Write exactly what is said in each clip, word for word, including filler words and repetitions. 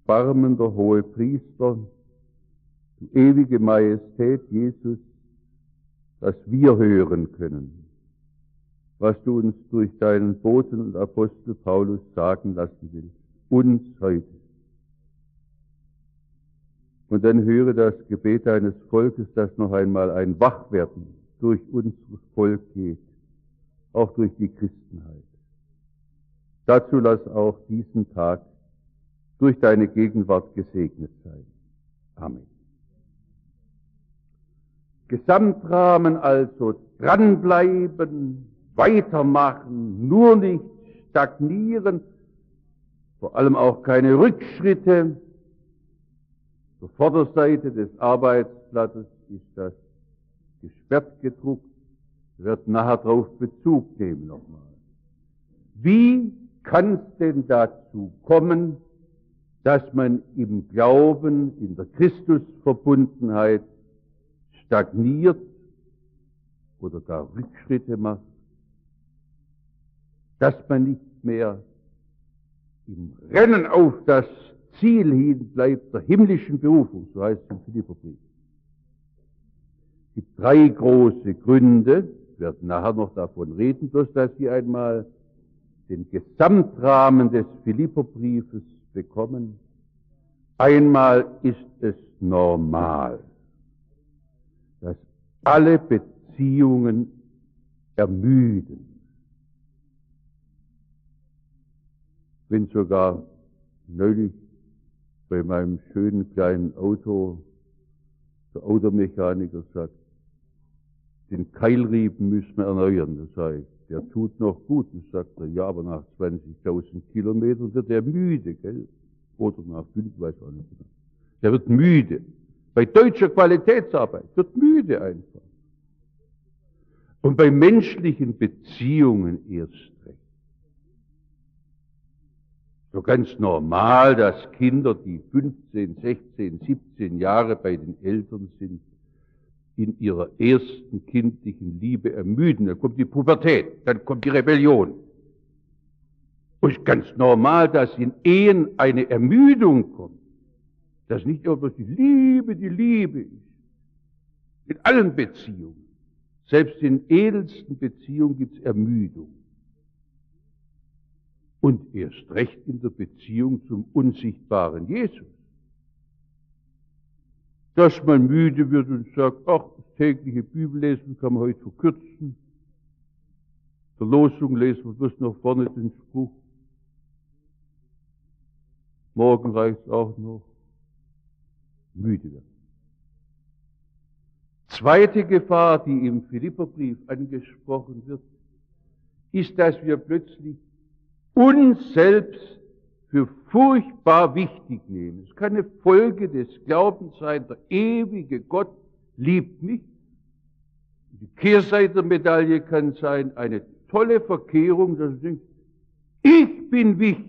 erbarmender Hohepriester, du ewige Majestät Jesus, dass wir hören können, was du uns durch deinen Boten und Apostel Paulus sagen lassen willst, uns heute. Und dann höre das Gebet deines Volkes, dass noch einmal ein Wachwerden durch unser Volk geht, auch durch die Christenheit. Dazu lass auch diesen Tag durch deine Gegenwart gesegnet sein. Amen. Gesamtrahmen also: dranbleiben, weitermachen, nur nicht stagnieren, vor allem auch keine Rückschritte. Zur Vorderseite des Arbeitsblattes ist das gesperrt gedruckt, wird nachher darauf Bezug nehmen nochmal. Wie kann es denn dazu kommen, dass man im Glauben, in der Christusverbundenheit stagniert oder gar Rückschritte macht, dass man nicht mehr im Rennen auf das Ziel hin bleibt, der himmlischen Berufung, so heißt es im Philipperbrief. Es gibt drei große Gründe, wir werden nachher noch davon reden, bloß dass Sie einmal den Gesamtrahmen des Philipperbriefes bekommen. Einmal ist es normal, dass alle Beziehungen ermüden. Bin sogar neulich bei meinem schönen kleinen Auto, der Automechaniker sagt, den Keilriemen müssen wir erneuern. Das heißt, der tut noch gut. Und sagt er, ja, aber nach zwanzigtausend Kilometern wird er müde, gell? Oder nach fünf, weiß auch nicht genau. Der wird müde. Bei deutscher Qualitätsarbeit wird müde einfach. Und bei menschlichen Beziehungen erst recht. So ganz normal, dass Kinder, die fünfzehn, sechzehn, siebzehn Jahre bei den Eltern sind, in ihrer ersten kindlichen Liebe ermüden. Dann kommt die Pubertät, dann kommt die Rebellion. Und es ist ganz normal, dass in Ehen eine Ermüdung kommt. Dass nicht immer bloß die Liebe, die Liebe ist. In allen Beziehungen. Selbst in edelsten Beziehungen gibt es Ermüdung. Und erst recht in der Beziehung zum unsichtbaren Jesus. Dass man müde wird und sagt, ach, das tägliche Bibellesen kann man heute verkürzen. Verlosung lesen wir bloß noch vorne den Spruch. Morgen reicht es auch noch. Müde werden. Zweite Gefahr, die im Philipperbrief angesprochen wird, ist, dass wir plötzlich uns selbst für furchtbar wichtig nehmen. Es kann eine Folge des Glaubens sein, der ewige Gott liebt mich. Die Kehrseite der Medaille kann sein, eine tolle Verkehrung, dass ich denke, ich bin wichtig.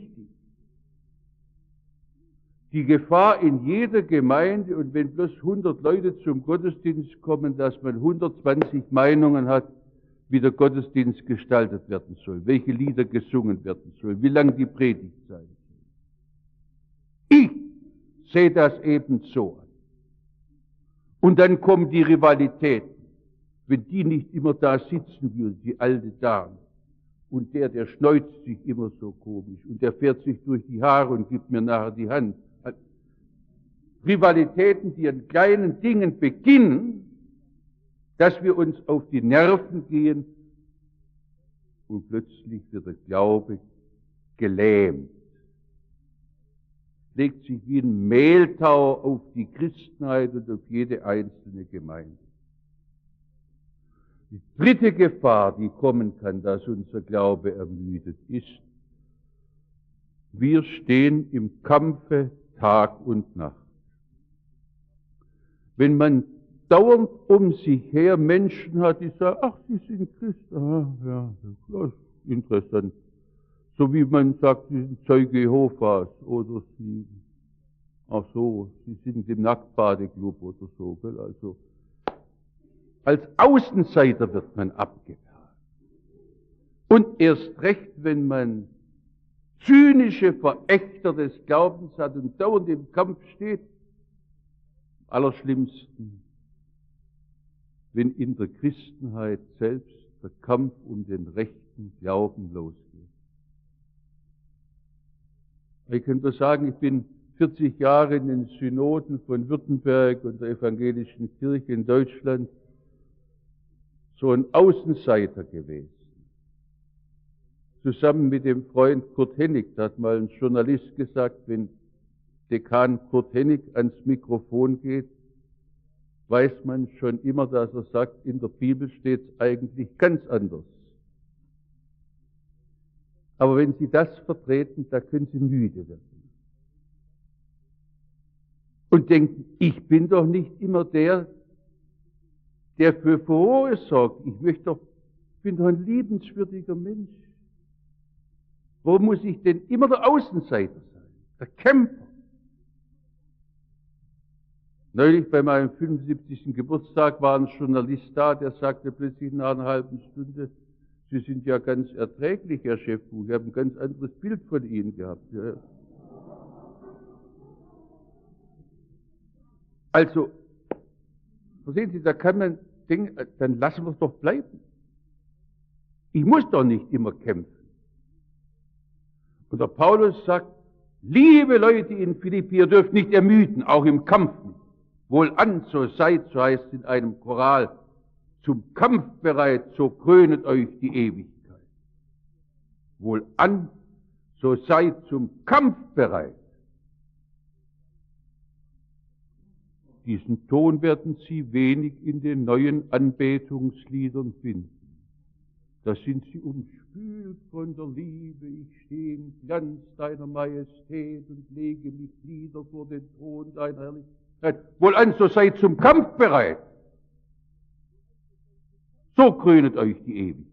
Die Gefahr in jeder Gemeinde, und wenn bloß hundert Leute zum Gottesdienst kommen, dass man hundertzwanzig Meinungen hat, wie der Gottesdienst gestaltet werden soll, welche Lieder gesungen werden sollen, wie lang die Predigt sein soll. Ich sehe das eben so an. Und dann kommen die Rivalitäten. Wenn die nicht immer da sitzen würden, die alte Dame, und der, der schneuzt sich immer so komisch, und der fährt sich durch die Haare und gibt mir nachher die Hand. Rivalitäten, die an kleinen Dingen beginnen, dass wir uns auf die Nerven gehen und plötzlich wird der Glaube gelähmt. Legt sich wie ein Mehltau auf die Christenheit und auf jede einzelne Gemeinde. Die dritte Gefahr, die kommen kann, dass unser Glaube ermüdet ist, wir stehen im Kampfe Tag und Nacht. Wenn man dauernd um sich her Menschen hat, die sagen, ach, Sie sind Christ, ah, ja, das ist interessant. So wie man sagt, Sie sind Zeuge Jehovas oder Sie, ach so, Sie sind im Nacktbadeklub oder so, gell? Also, als Außenseiter wird man abgewehrt. Und erst recht, wenn man zynische Verächter des Glaubens hat und dauernd im Kampf steht. Am allerschlimmsten, wenn in der Christenheit selbst der Kampf um den rechten Glauben losgeht. Ich könnte sagen, ich bin vierzig Jahre in den Synoden von Württemberg und der evangelischen Kirche in Deutschland so ein Außenseiter gewesen. Zusammen mit dem Freund Kurt Hennig, da hat mal ein Journalist gesagt, wenn Dekan Kurt Hennig ans Mikrofon geht, weiß man schon immer, dass er sagt, in der Bibel steht es eigentlich ganz anders. Aber wenn Sie das vertreten, da können Sie müde werden. Und denken, ich bin doch nicht immer der, der für Furore sorgt. Ich möchte doch, ich bin doch ein liebenswürdiger Mensch. Warum muss ich denn immer der Außenseiter sein? Der Kämpfer. Neulich bei meinem fünfundsiebzigsten Geburtstag war ein Journalist da, der sagte plötzlich nach einer halben Stunde, Sie sind ja ganz erträglich, Herr Schäffbuch. Ich habe ein ganz anderes Bild von Ihnen gehabt. Ja. Also, verstehen Sie, da kann man denken, dann lassen wir es doch bleiben. Ich muss doch nicht immer kämpfen. Und der Paulus sagt, liebe Leute in Philippi, ihr dürft nicht ermüden, auch im Kampf nicht. Wohlan, so seid, so heißt es in einem Choral, zum Kampf bereit, so krönet euch die Ewigkeit. Wohlan, so seid zum Kampf bereit. Diesen Ton werden Sie wenig in den neuen Anbetungsliedern finden. Da sind sie umspült von der Liebe, ich stehe im Glanz deiner Majestät und lege mich nieder vor den Thron deiner Herrlichkeit. Wohlan, so seid zum Kampf bereit. So krönet euch die Ewigkeit.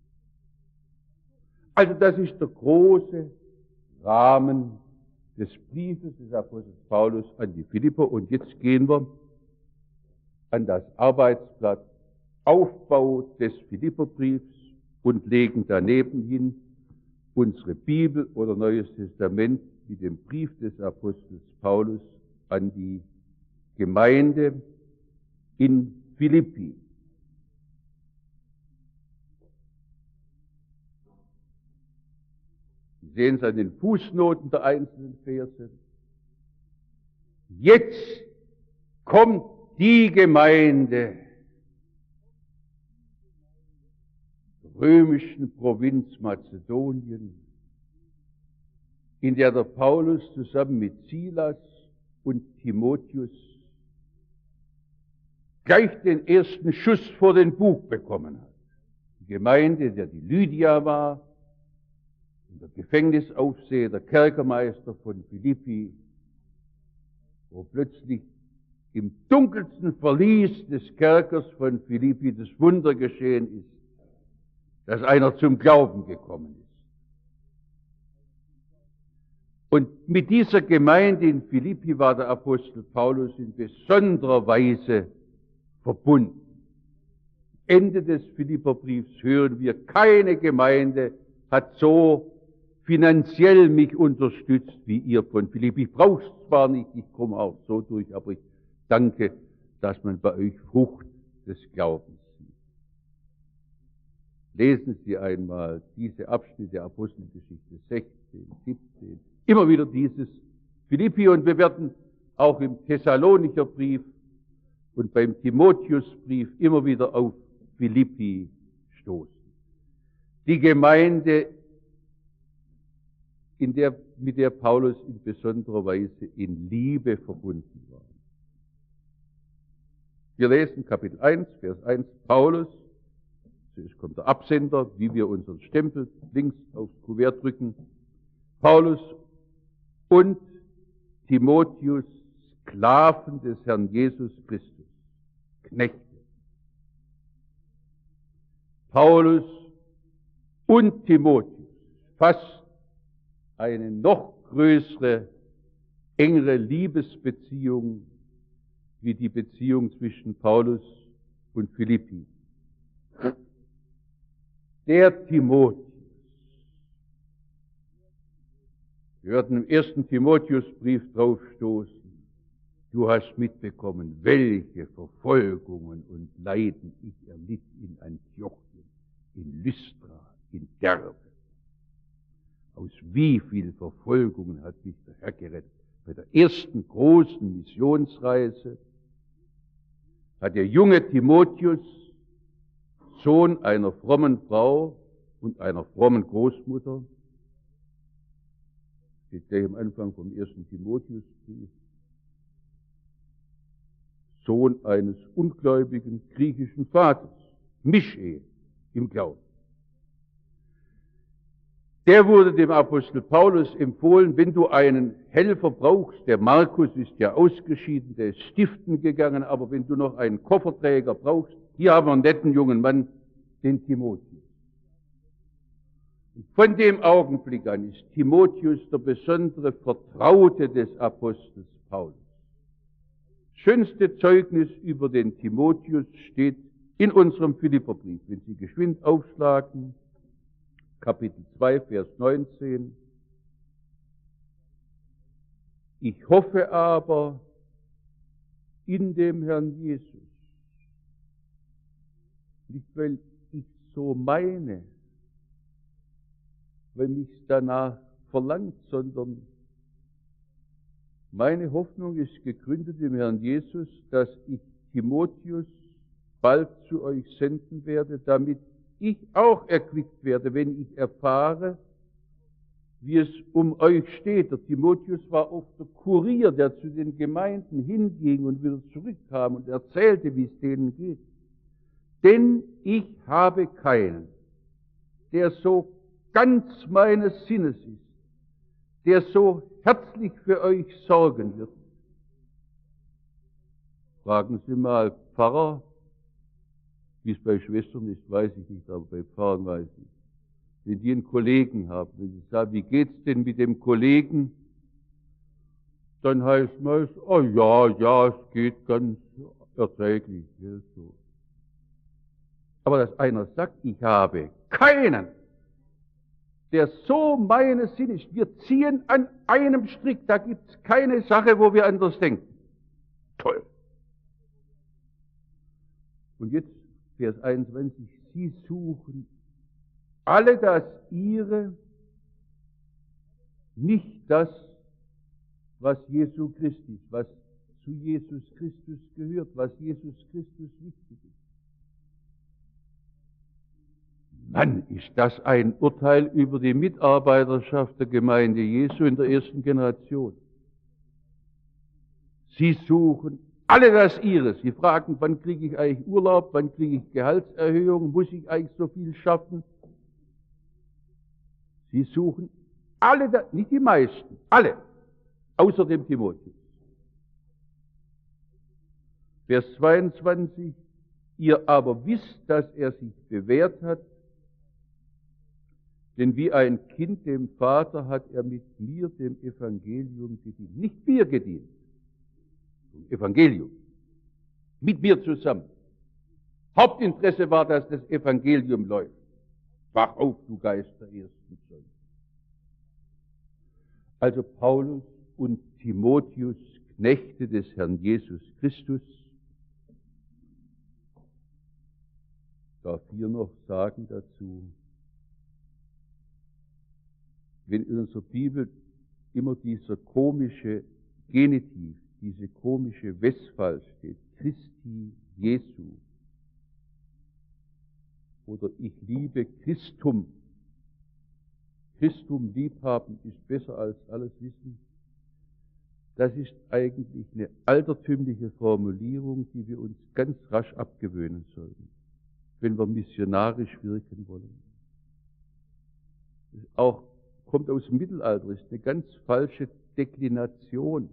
Also das ist der große Rahmen des Briefes des Apostels Paulus an die Philipper. Und jetzt gehen wir an das Arbeitsblatt Aufbau des Philipperbriefs und legen daneben hin unsere Bibel oder Neues Testament mit dem Brief des Apostels Paulus an die Gemeinde in Philippi. Sie sehen es an den Fußnoten der einzelnen Verse. Jetzt kommt die Gemeinde der römischen Provinz Mazedonien, in der der Paulus zusammen mit Silas und Timotheus gleich den ersten Schuss vor den Bug bekommen hat. Die Gemeinde, der die Lydia war, der Gefängnisaufseher, der Kerkermeister von Philippi, wo plötzlich im dunkelsten Verlies des Kerkers von Philippi das Wunder geschehen ist, dass einer zum Glauben gekommen ist. Und mit dieser Gemeinde in Philippi war der Apostel Paulus in besonderer Weise verbunden. Ende des Philipperbriefs hören wir, keine Gemeinde hat so finanziell mich unterstützt wie ihr von Philippi. Ich brauche es zwar nicht, ich komme auch so durch, aber ich danke, dass man bei euch Frucht des Glaubens sieht. Lesen Sie einmal diese Abschnitte Apostelgeschichte sechzehn, siebzehn, immer wieder dieses Philippi, und wir werden auch im Thessalonicher Brief und beim Timotheusbrief immer wieder auf Philippi stoßen. Die Gemeinde, in der, mit der Paulus in besonderer Weise in Liebe verbunden war. Wir lesen Kapitel eins, Vers eins, Paulus, zuerst kommt der Absender, wie wir unseren Stempel links aufs Kuvert drücken, Paulus und Timotheus, Sklaven des Herrn Jesus Christus, Knechte. Paulus und Timotheus, fast eine noch größere, engere Liebesbeziehung wie die Beziehung zwischen Paulus und Philippi. Der Timotheus, Wir werden im ersten Timotheusbrief drauf stoßen. Du hast mitbekommen, welche Verfolgungen und Leiden ich erlitt in Antiochien, in Lystra, in Derbe. Aus wie viel Verfolgungen hat mich der Herr gerettet. Bei der ersten großen Missionsreise hat der junge Timotheus, Sohn einer frommen Frau und einer frommen Großmutter, steht gleich am Anfang vom ersten Timotheusbrief, Sohn eines ungläubigen griechischen Vaters, Mischehe im Glauben. Der wurde dem Apostel Paulus empfohlen, wenn du einen Helfer brauchst, der Markus ist ja ausgeschieden, der ist stiften gegangen, aber wenn du noch einen Kofferträger brauchst, hier haben wir einen netten jungen Mann, den Timotheus. Und von dem Augenblick an ist Timotheus der besondere Vertraute des Apostels Paulus. Das schönste Zeugnis über den Timotheus steht in unserem Philipperbrief. Wenn Sie geschwind aufschlagen, Kapitel zwei, Vers neunzehn. Ich hoffe aber in dem Herrn Jesus, nicht weil ich so meine, weil mich danach verlangt, sondern meine Hoffnung ist gegründet im Herrn Jesus, dass ich Timotheus bald zu euch senden werde, damit ich auch erquickt werde, wenn ich erfahre, wie es um euch steht. Der Timotheus war oft der Kurier, der zu den Gemeinden hinging und wieder zurückkam und erzählte, wie es denen geht. Denn ich habe keinen, der so ganz meines Sinnes ist, der so herzlich für euch sorgen wird. Fragen Sie mal Pfarrer, wie es bei Schwestern ist, weiß ich nicht, aber bei Pfarrern weiß ich. Wenn die einen Kollegen haben, wenn sie sagen, wie geht's denn mit dem Kollegen? Dann heißt meist, oh ja, ja, es geht ganz erträglich. Ja, so. Aber dass einer sagt, ich habe keinen, der so meines Sinnes ist, wir ziehen an einem Strick, da gibt's keine Sache, wo wir anders denken. Toll. Und jetzt Vers einundzwanzig, sie suchen alle das ihre, nicht das, was Jesu Christus ist, was zu Jesus Christus gehört, was Jesus Christus wichtig ist. Mann, ist das ein Urteil über die Mitarbeiterschaft der Gemeinde Jesu in der ersten Generation. Sie suchen alle das ihre. Sie fragen, wann kriege ich eigentlich Urlaub, wann kriege ich Gehaltserhöhung, muss ich eigentlich so viel schaffen? Sie suchen alle, das, nicht die meisten, alle, außer dem Timotheus. Vers zweiundzwanzig, ihr aber wisst, dass er sich bewährt hat, denn wie ein Kind dem Vater hat er mit mir, dem Evangelium, gedient. Nicht mir gedient, Evangelium. Mit mir zusammen. Hauptinteresse war, dass das Evangelium läuft. Wach auf, du Geist der ersten Stunde. Also Paulus und Timotheus, Knechte des Herrn Jesus Christus. Ich darf hier noch sagen dazu, wenn in unserer Bibel immer dieser komische Genitiv, diese komische Westphal steht, Christi Jesu, oder ich liebe Christum. Christum liebhaben ist besser als alles Wissen. Das ist eigentlich eine altertümliche Formulierung, die wir uns ganz rasch abgewöhnen sollten, wenn wir missionarisch wirken wollen. Das auch kommt aus dem Mittelalter, ist eine ganz falsche Deklination,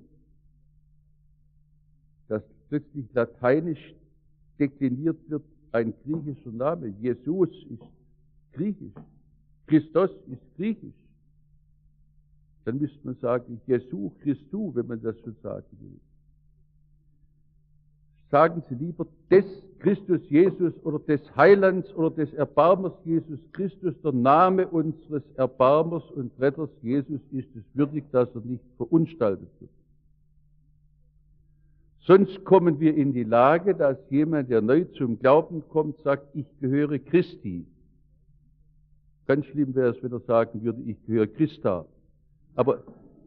dass plötzlich lateinisch dekliniert wird, ein griechischer Name. Jesus ist griechisch. Christos ist griechisch. Dann müsste man sagen, Jesu Christu, wenn man das so sagen will. sagen Sie lieber des Christus Jesus oder des Heilands oder des Erbarmers Jesus Christus, der Name unseres Erbarmers und Retters Jesus ist es würdig, dass er nicht verunstaltet wird. Sonst kommen wir in die Lage, dass jemand, der neu zum Glauben kommt, sagt, ich gehöre Christi. Ganz schlimm wäre es, wenn er sagen würde, ich gehöre Christa. Aber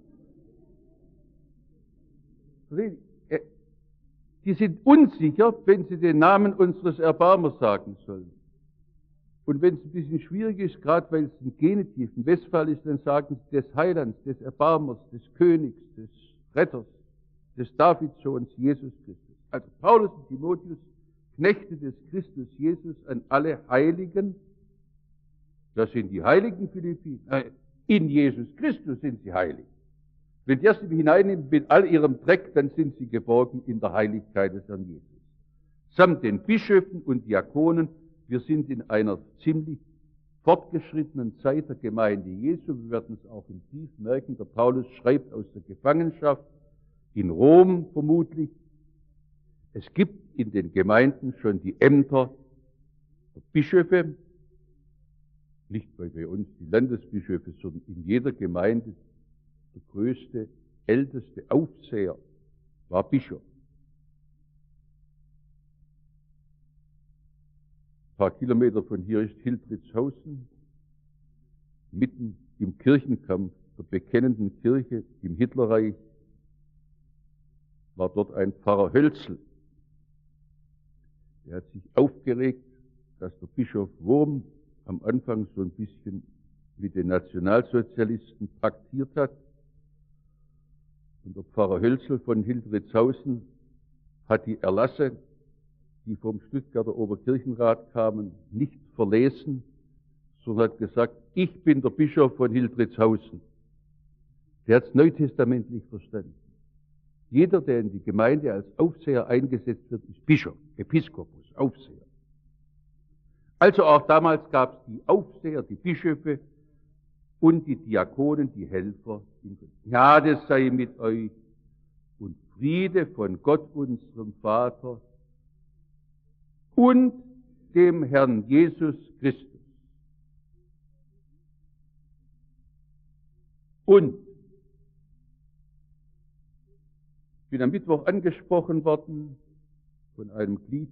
die sind unsicher, wenn sie den Namen unseres Erbarmers sagen sollen. Und wenn es ein bisschen schwierig ist, gerade weil es ein Genitiv, ein Westphal ist, dann sagen sie des Heilands, des Erbarmers, des Königs, des Retters, des Davidssohns Jesus Christus. Also Paulus und Timotheus, Knechte des Christus Jesus an alle Heiligen. Das sind die Heiligen Philippi. In Jesus Christus sind sie heilig. Wenn der sie hineinnimmt mit all ihrem Dreck, dann sind sie geborgen in der Heiligkeit des Herrn Jesus. Samt den Bischöfen und Diakonen, wir sind in einer ziemlich fortgeschrittenen Zeit der Gemeinde Jesu. Wir werden es auch im Brief merken. Der Paulus schreibt aus der Gefangenschaft in Rom vermutlich. Es gibt in den Gemeinden schon die Ämter der Bischöfe, nicht bei uns die Landesbischöfe, sondern in jeder Gemeinde der größte, älteste Aufseher war Bischof. Ein paar Kilometer von hier ist Hildritzhausen, mitten im Kirchenkampf der bekennenden Kirche im Hitlerreich war dort ein Pfarrer Hölzel. Er hat sich aufgeregt, dass der Bischof Wurm am Anfang so ein bisschen mit den Nationalsozialisten paktiert hat. Und der Pfarrer Hölzel von Hildritzhausen hat die Erlasse, die vom Stuttgarter Oberkirchenrat kamen, nicht verlesen, sondern hat gesagt, ich bin der Bischof von Hildritzhausen. Der hat es neutestamentlich verstanden. Jeder, der in die Gemeinde als Aufseher eingesetzt wird, ist Bischof, Episkopus, Aufseher. Also auch damals gab es die Aufseher, die Bischöfe und die Diakonen, die Helfer. Gnade sei mit euch und Friede von Gott, unserem Vater und dem Herrn Jesus Christus. Und ich bin am Mittwoch angesprochen worden von einem Glied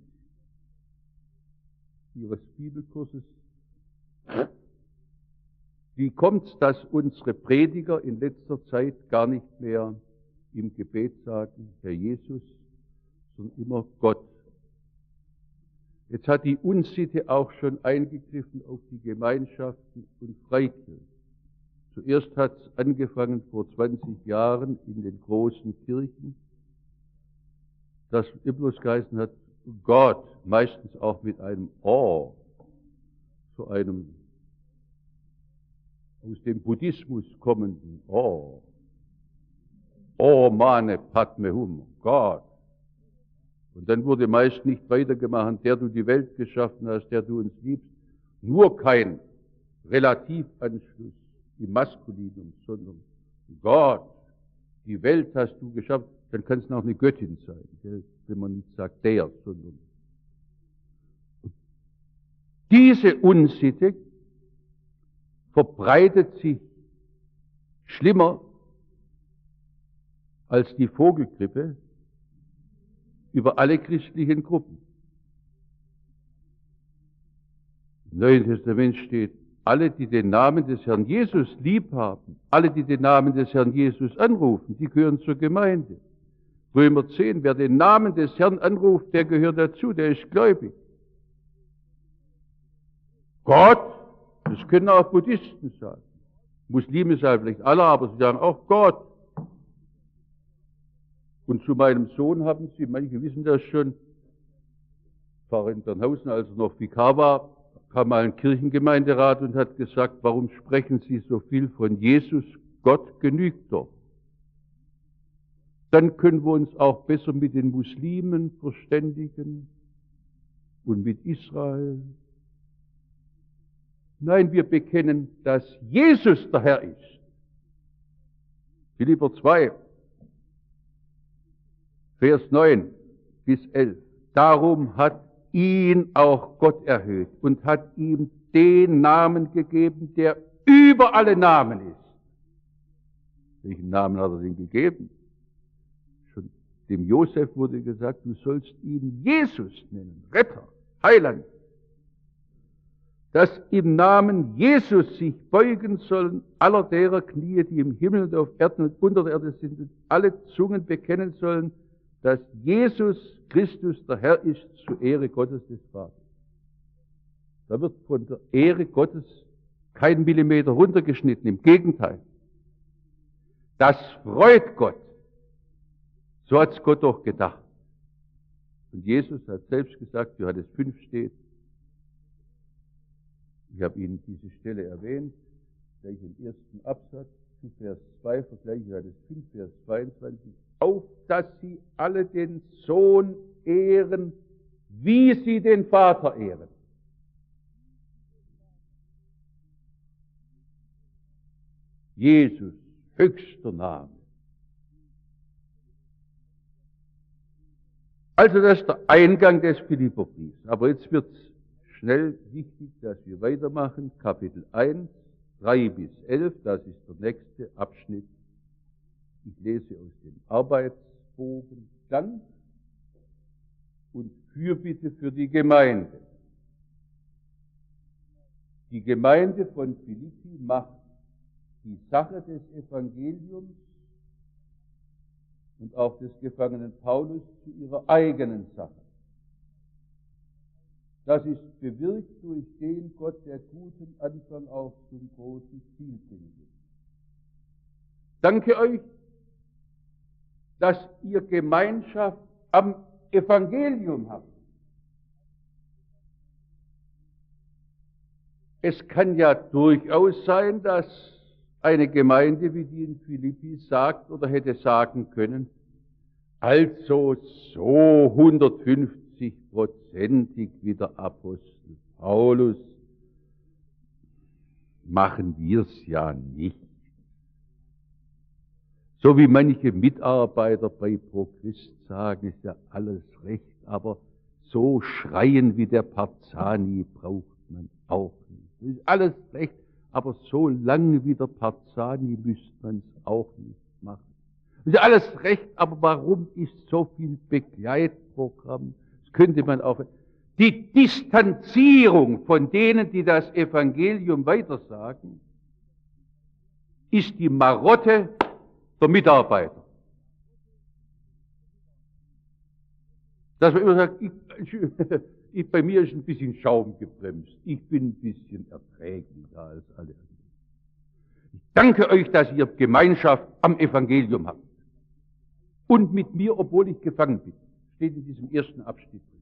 Ihres Bibelkurses. Wie kommt es, dass unsere Prediger in letzter Zeit gar nicht mehr im Gebet sagen, Herr Jesus, sondern immer Gott? Jetzt hat die Unsitte auch schon eingegriffen auf die Gemeinschaften und Freikirchen. Zuerst hat es angefangen vor zwanzig Jahren in den großen Kirchen, dass bloß geheißen hat, Gott, meistens auch mit einem Oh, zu einem aus dem Buddhismus kommenden Oh. Oh, Mane, Padme Hum, Gott. Und dann wurde meist nicht weitergemacht, der du die Welt geschaffen hast, der du uns liebst. Nur kein Relativanschluss im Maskulinum, sondern Gott, die Welt hast du geschaffen. Dann kann es noch eine Göttin sein, gell? Wenn man nicht sagt der, sondern diese Unsitte verbreitet sich schlimmer als die Vogelgrippe über alle christlichen Gruppen. Im Neuen Testament steht, alle, die den Namen des Herrn Jesus lieb haben, alle, die den Namen des Herrn Jesus anrufen, die gehören zur Gemeinde. Römer zehn, wer den Namen des Herrn anruft, der gehört dazu, der ist gläubig. Gott, das können auch Buddhisten sagen. Muslime sagen vielleicht alle, aber sie sagen auch Gott. Und zu meinem Sohn haben sie, manche wissen das schon, Pfarrer in Bernhausen, als er noch Vikar war, kam mal ein Kirchengemeinderat und hat gesagt, warum sprechen Sie so viel von Jesus? Gott genügt doch. Dann können wir uns auch besser mit den Muslimen verständigen und mit Israel. Nein, wir bekennen, dass Jesus der Herr ist. Philipper zwei, Vers neun bis elf. Darum hat ihn auch Gott erhöht und hat ihm den Namen gegeben, der über alle Namen ist. Welchen Namen hat er denn gegeben? Schon dem Josef wurde gesagt, du sollst ihn Jesus nennen, Retter, Heiland. Dass im Namen Jesus sich beugen sollen aller derer Knie, die im Himmel und auf Erden und unter der Erde sind, und alle Zungen bekennen sollen, dass Jesus Christus der Herr ist, zur Ehre Gottes des Vaters. Da wird von der Ehre Gottes kein Millimeter runtergeschnitten, im Gegenteil. Das freut Gott. So hat es Gott doch gedacht. Und Jesus hat selbst gesagt, Johannes fünf steht, ich habe Ihnen diese Stelle erwähnt, gleich im ersten Absatz, zu Vers zwei, vergleiche Johannes fünf, Vers zweiundzwanzig, auf dass sie alle den Sohn ehren, wie sie den Vater ehren. Jesus, höchster Name. Also das ist der Eingang des Philipperbriefs. Aber jetzt wird es schnell wichtig, dass wir weitermachen. Kapitel eins, drei bis elf, das ist der nächste Abschnitt. Ich lese aus dem Arbeitsbogen Dank und Fürbitte für die Gemeinde. Die Gemeinde von Philippi macht die Sache des Evangeliums und auch des gefangenen Paulus zu ihrer eigenen Sache. Das ist bewirkt durch den Gott, der guten Anfang auch zum großen Ziel bringen will. Danke euch, dass ihr Gemeinschaft am Evangelium habt. Es kann ja durchaus sein, dass eine Gemeinde wie die in Philippi sagt oder hätte sagen können, also so hundertfünfzig-prozentig wie der Apostel Paulus machen wir es ja nicht. So wie manche Mitarbeiter bei ProChrist sagen, ist ja alles recht, aber so schreien wie der Parzani braucht man auch nicht. Das ist alles recht, aber so lange wie der Parzani müsste man es auch nicht machen. Das ist alles recht, aber warum ist so viel Begleitprogramm? Das könnte man auch. Die Distanzierung von denen, die das Evangelium weitersagen, ist die Marotte der Mitarbeiter. Dass man immer sagt, ich, ich, bei mir ist ein bisschen Schaum gebremst. Ich bin ein bisschen erträglicher als alle anderen. Ich danke euch, dass ihr Gemeinschaft am Evangelium habt. Und mit mir, obwohl ich gefangen bin. Steht in diesem ersten Abschnitt drin.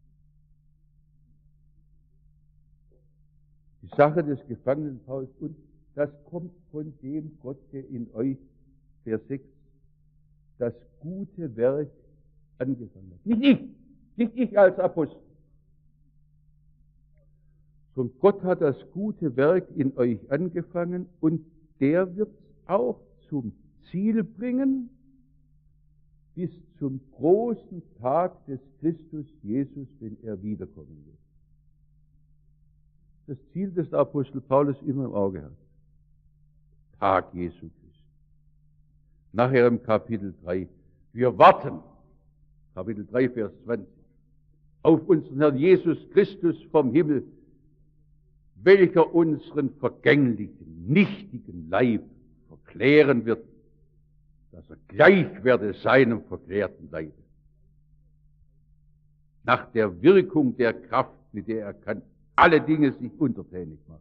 Die Sache des Gefangenen Paulus, und das kommt von dem Gott, der in euch, Vers sechs, das gute Werk angefangen hat. Nicht ich, nicht ich als Apostel. Sondern Gott hat das gute Werk in euch angefangen und der wird es auch zum Ziel bringen, bis zum großen Tag des Christus Jesus, wenn er wiederkommen wird. Das Ziel, das der Apostel Paulus immer im Auge hat. Tag Jesu Christi. Nachher im Kapitel drei. Wir warten, Kapitel drei, Vers zwanzig, auf unseren Herrn Jesus Christus vom Himmel, welcher unseren vergänglichen, nichtigen Leib verklären wird, dass er gleich werde seinem verklärten Leibe. Nach der Wirkung der Kraft, mit der er kann alle Dinge sich untertänig machen.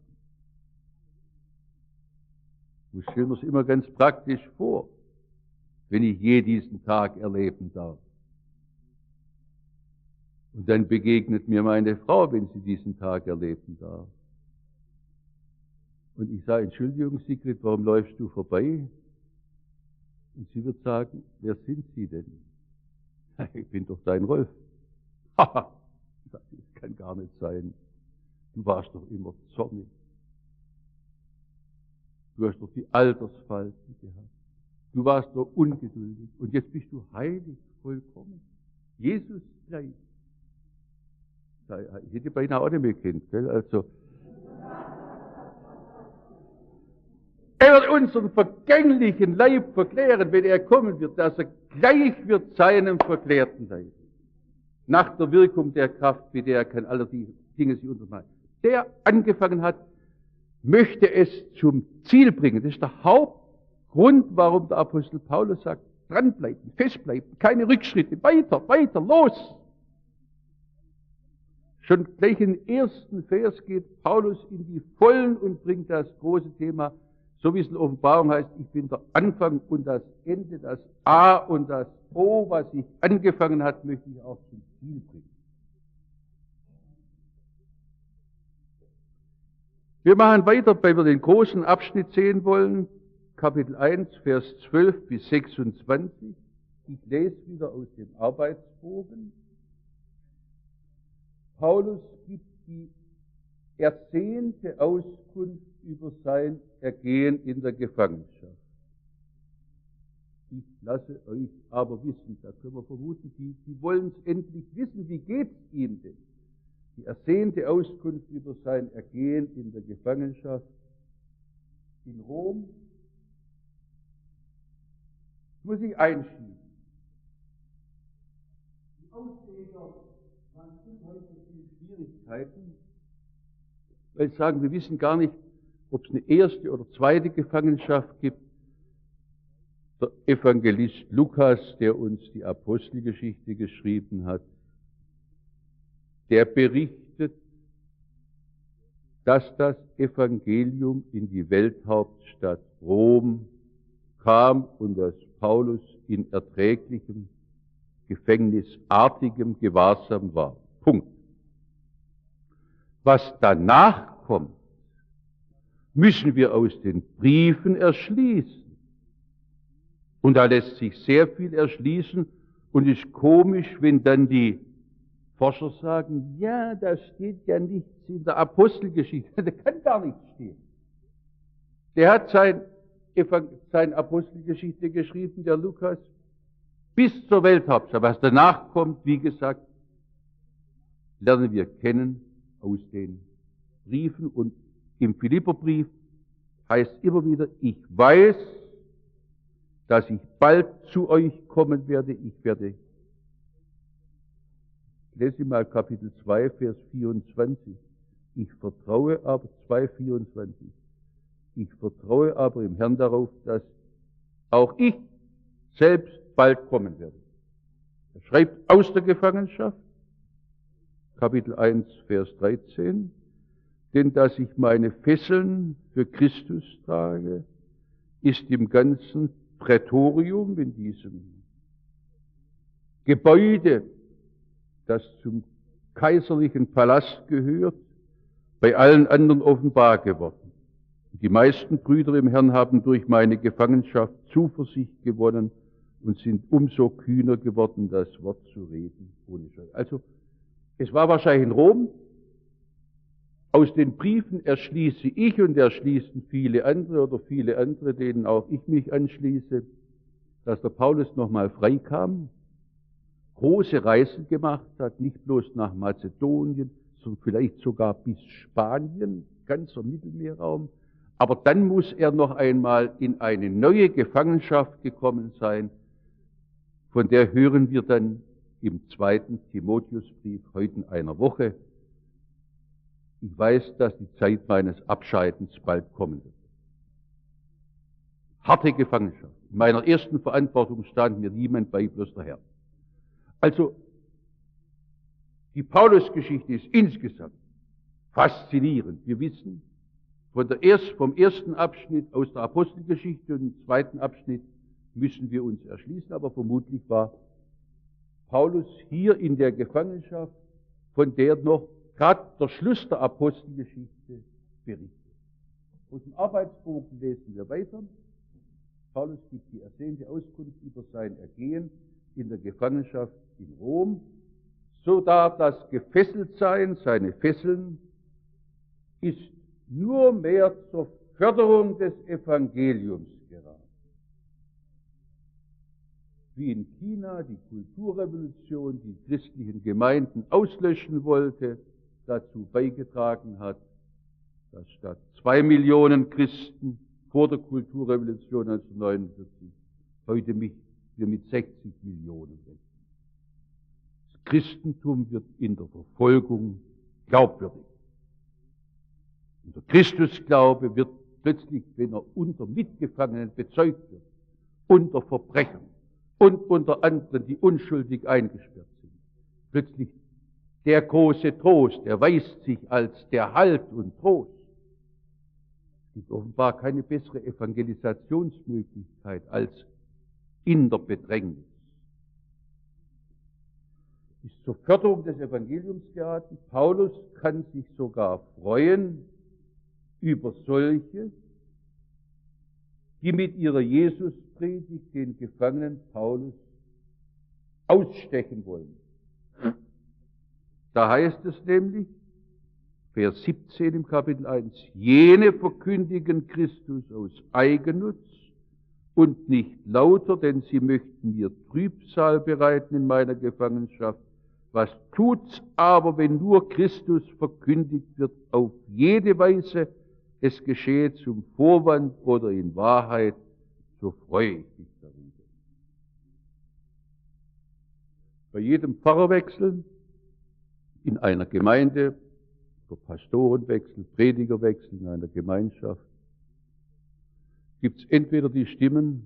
Ich stelle mir es immer ganz praktisch vor, wenn ich je diesen Tag erleben darf. Und dann begegnet mir meine Frau, wenn sie diesen Tag erleben darf. Und ich sage, Entschuldigung, Sigrid, warum läufst du vorbei? Und sie wird sagen, wer sind Sie denn? Ich bin doch dein Rolf. Haha, das kann gar nicht sein. Du warst doch immer zornig. Du hast doch die Altersfalten gehabt. Du warst doch ungeduldig. Und jetzt bist du heilig, vollkommen. Jesus gleich. ich hätte beinahe auch nicht mehr gekannt, gell? Also, er wird unseren vergänglichen Leib verklären, wenn er kommen wird, dass er gleich wird seinem verklärten Leib. Nach der Wirkung der Kraft, mit der er kann alle die Dinge sich unterscheiden. Der angefangen hat, möchte es zum Ziel bringen. Das ist der Hauptgrund, warum der Apostel Paulus sagt, dranbleiben, festbleiben, keine Rückschritte, weiter, weiter, los. Schon gleich im ersten Vers geht Paulus in die Vollen und bringt das große Thema, so wie es in der Offenbarung heißt, ich bin der Anfang und das Ende, das A und das O, was ich angefangen hat, möchte ich auch zum Ziel bringen. Wir machen weiter, weil wir den großen Abschnitt sehen wollen, Kapitel eins, Vers zwölf bis sechsundzwanzig. Ich lese wieder aus dem Arbeitsbogen. Paulus gibt die ersehnte Auskunft über sein Ergehen in der Gefangenschaft. Ich lasse euch aber wissen, da können wir vermuten, die, die wollen es endlich wissen, wie geht's ihm denn? Die ersehnte Auskunft über sein Ergehen in der Gefangenschaft in Rom. Das muss ich einschieben. Die Ausleger haben heute viele Schwierigkeiten, weil sie sagen, wir wissen gar nicht, ob es eine erste oder zweite Gefangenschaft gibt. Der Evangelist Lukas, der uns die Apostelgeschichte geschrieben hat, der berichtet, dass das Evangelium in die Welthauptstadt Rom kam und dass Paulus in erträglichem, gefängnisartigem Gewahrsam war. Punkt. Was danach kommt, müssen wir aus den Briefen erschließen. Und da lässt sich sehr viel erschließen und ist komisch, wenn dann die Forscher sagen, ja, da steht ja nichts in der Apostelgeschichte. Da kann gar nichts stehen. Der hat sein, seine Apostelgeschichte geschrieben, der Lukas, bis zur Welthauptstadt. Was danach kommt, wie gesagt, lernen wir kennen aus den Briefen. Und im Philipperbrief heißt immer wieder, ich weiß, dass ich bald zu euch kommen werde. Ich werde lese mal Kapitel zwei, Vers vierundzwanzig. Ich vertraue aber, zwei, vierundzwanzig. Ich vertraue aber im Herrn darauf, dass auch ich selbst bald kommen werde. Er schreibt aus der Gefangenschaft, Kapitel eins, Vers dreizehn, denn dass ich meine Fesseln für Christus trage, ist im ganzen Prätorium, in diesem Gebäude, das zum kaiserlichen Palast gehört, bei allen anderen offenbar geworden. Die meisten Brüder im Herrn haben durch meine Gefangenschaft Zuversicht gewonnen und sind umso kühner geworden, das Wort zu reden ohne Scheu. Also, es war wahrscheinlich in Rom. Aus den Briefen erschließe ich und erschließen viele andere oder viele andere, denen auch ich mich anschließe, dass der Paulus nochmal frei kam, große Reisen gemacht hat, nicht bloß nach Mazedonien, sondern vielleicht sogar bis Spanien, ganzer Mittelmeerraum. Aber dann muss er noch einmal in eine neue Gefangenschaft gekommen sein, von der hören wir dann im zweiten Timotheusbrief heute in einer Woche. Ich weiß, dass die Zeit meines Abscheidens bald kommen wird. Harte Gefangenschaft. In meiner ersten Verantwortung stand mir niemand bei, bloß der Herr. Also, die Paulusgeschichte ist insgesamt faszinierend. Wir wissen von der erst, vom ersten Abschnitt aus der Apostelgeschichte und im zweiten Abschnitt müssen wir uns erschließen, aber vermutlich war Paulus hier in der Gefangenschaft, von der noch gerade der Schluss der Apostelgeschichte berichtet. Aus dem Arbeitsbogen lesen wir weiter. Paulus gibt die ersehnte Auskunft über sein Ergehen in der Gefangenschaft in Rom, so da das Gefesseltsein, seine Fesseln, ist nur mehr zur Förderung des Evangeliums geraten. wie in China die Kulturrevolution die christlichen Gemeinden auslöschen wollte, dazu beigetragen hat, dass statt zwei Millionen Christen vor der Kulturrevolution neunzehnhundertneunundvierzig heute mit, wir mit sechzig Millionen rechnen. Das Christentum wird in der Verfolgung glaubwürdig. Und der Christusglaube wird plötzlich, wenn er unter Mitgefangenen bezeugt wird, unter Verbrechern und unter anderen, die unschuldig eingesperrt sind, plötzlich der große Trost, er weist sich als der Halt und Trost. Es gibt offenbar keine bessere Evangelisationsmöglichkeit als in der Bedrängnis. Ist zur Förderung des Evangeliums geraten. Paulus kann sich sogar freuen über solche, die mit ihrer Jesuspredigt den Gefangenen Paulus ausstechen wollen. Da heißt es nämlich, Vers siebzehn im Kapitel eins, jene verkündigen Christus aus Eigennutz und nicht lauter, denn sie möchten mir Trübsal bereiten in meiner Gefangenschaft. Was tut's aber, wenn nur Christus verkündigt wird, auf jede Weise, es geschehe zum Vorwand oder in Wahrheit, so freue ich mich darüber. Bei jedem Pfarrerwechsel in einer Gemeinde, oder Pastorenwechsel, Predigerwechsel in einer Gemeinschaft, gibt es entweder die Stimmen,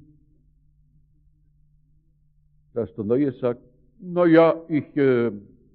dass der Neue sagt, na ja, ich äh,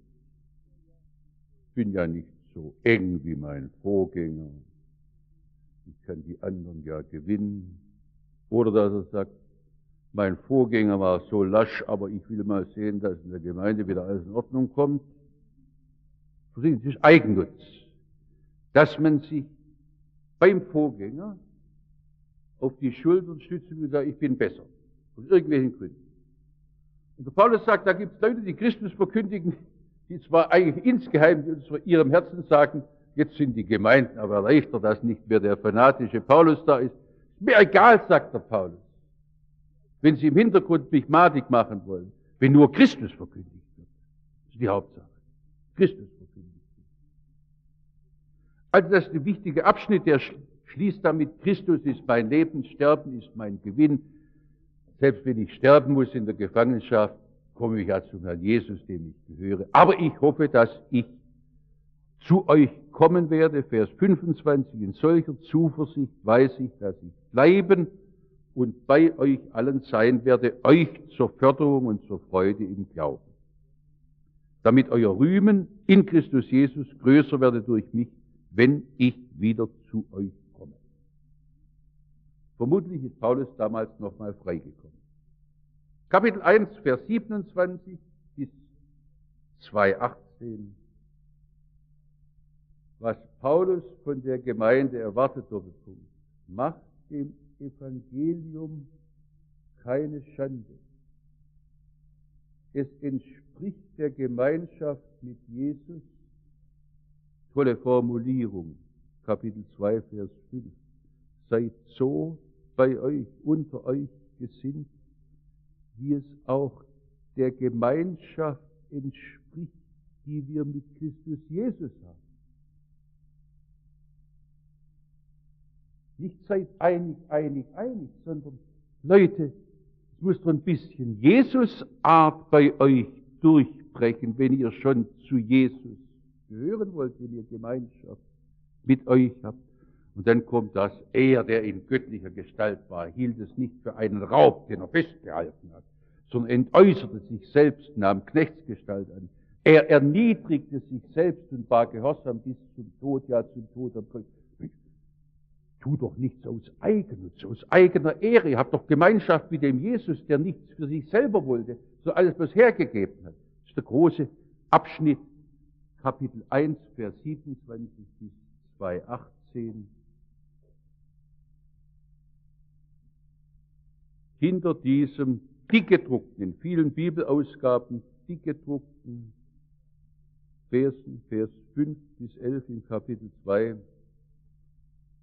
bin ja nicht so eng wie mein Vorgänger, ich kann die anderen ja gewinnen. Oder dass er sagt, mein Vorgänger war so lasch, aber ich will mal sehen, dass in der Gemeinde wieder alles in Ordnung kommt. Verstehen Sie, das ist Eigennutz. Dass man sich beim Vorgänger auf die Schultern stützen will und sagt, ich bin besser. Aus irgendwelchen Gründen. Und der Paulus sagt, da gibt es Leute, die Christus verkündigen, die zwar eigentlich insgeheim in ihrem Herzen sagen, jetzt sind die Gemeinden aber erleichtert, dass nicht mehr der fanatische Paulus da ist. Mir egal, sagt der Paulus, wenn sie im Hintergrund mich madig machen wollen, wenn nur Christus verkündigt wird. Das ist die Hauptsache. Christus verkündigt wird. Also das ist ein wichtiger Abschnitt, der schließt damit, Christus ist mein Leben, Sterben ist mein Gewinn. Selbst wenn ich sterben muss in der Gefangenschaft, komme ich ja zum Herrn Jesus, dem ich gehöre. Aber ich hoffe, dass ich zu euch kommen werde, Vers fünfundzwanzig, in solcher Zuversicht weiß ich, dass ich bleiben und bei euch allen sein werde, euch zur Förderung und zur Freude im Glauben. Damit euer Rühmen in Christus Jesus größer werde durch mich, wenn ich wieder zu euch komme. Vermutlich ist Paulus damals nochmal freigekommen. Kapitel eins, Vers siebenundzwanzig bis zwei, achtzehn. Was Paulus von der Gemeinde erwartet, Doppelpunkt, macht dem Evangelium keine Schande. Es entspricht der Gemeinschaft mit Jesus. Tolle Formulierung, Kapitel zwei, Vers fünf. Seid so bei euch, unter euch gesinnt, wie es auch der Gemeinschaft entspricht, die wir mit Christus Jesus haben. Nicht seid einig, einig, einig, sondern Leute, es muss doch ein bisschen Jesus-Art bei euch durchbrechen, wenn ihr schon zu Jesus gehören wollt, wenn ihr Gemeinschaft mit euch habt. Und dann kommt das, er, der in göttlicher Gestalt war, hielt es nicht für einen Raub, den er festgehalten hat, sondern entäußerte sich selbst, nahm Knechtsgestalt an. Er erniedrigte sich selbst und war gehorsam bis zum Tod, ja zum Tod am Kreuz. Tu doch nichts aus Eigennutz, aus eigener Ehre. Ihr habt doch Gemeinschaft mit dem Jesus, der nichts für sich selber wollte, so alles was hergegeben hat. Das ist der große Abschnitt, Kapitel eins, Vers siebenundzwanzig bis zwei, achtzehn. Hinter diesem dickgedruckten, in vielen Bibelausgaben dickgedruckten Versen, Vers fünf bis elf im Kapitel zwei,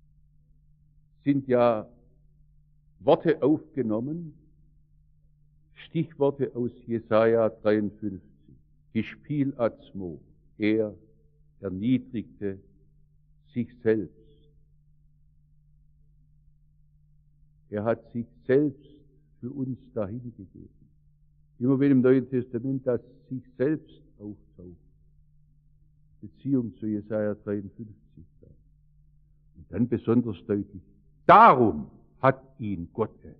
sind ja Worte aufgenommen, Stichworte aus Jesaja dreiundfünfzig. Gespiel Atzmo, er erniedrigte sich selbst. Er hat sich selbst für uns dahingegeben. Immer wenn im Neuen Testament das sich selbst auftaucht, Beziehung zu Jesaja dreiundfünfzig da. Und dann besonders deutlich, darum hat ihn Gott erhöht.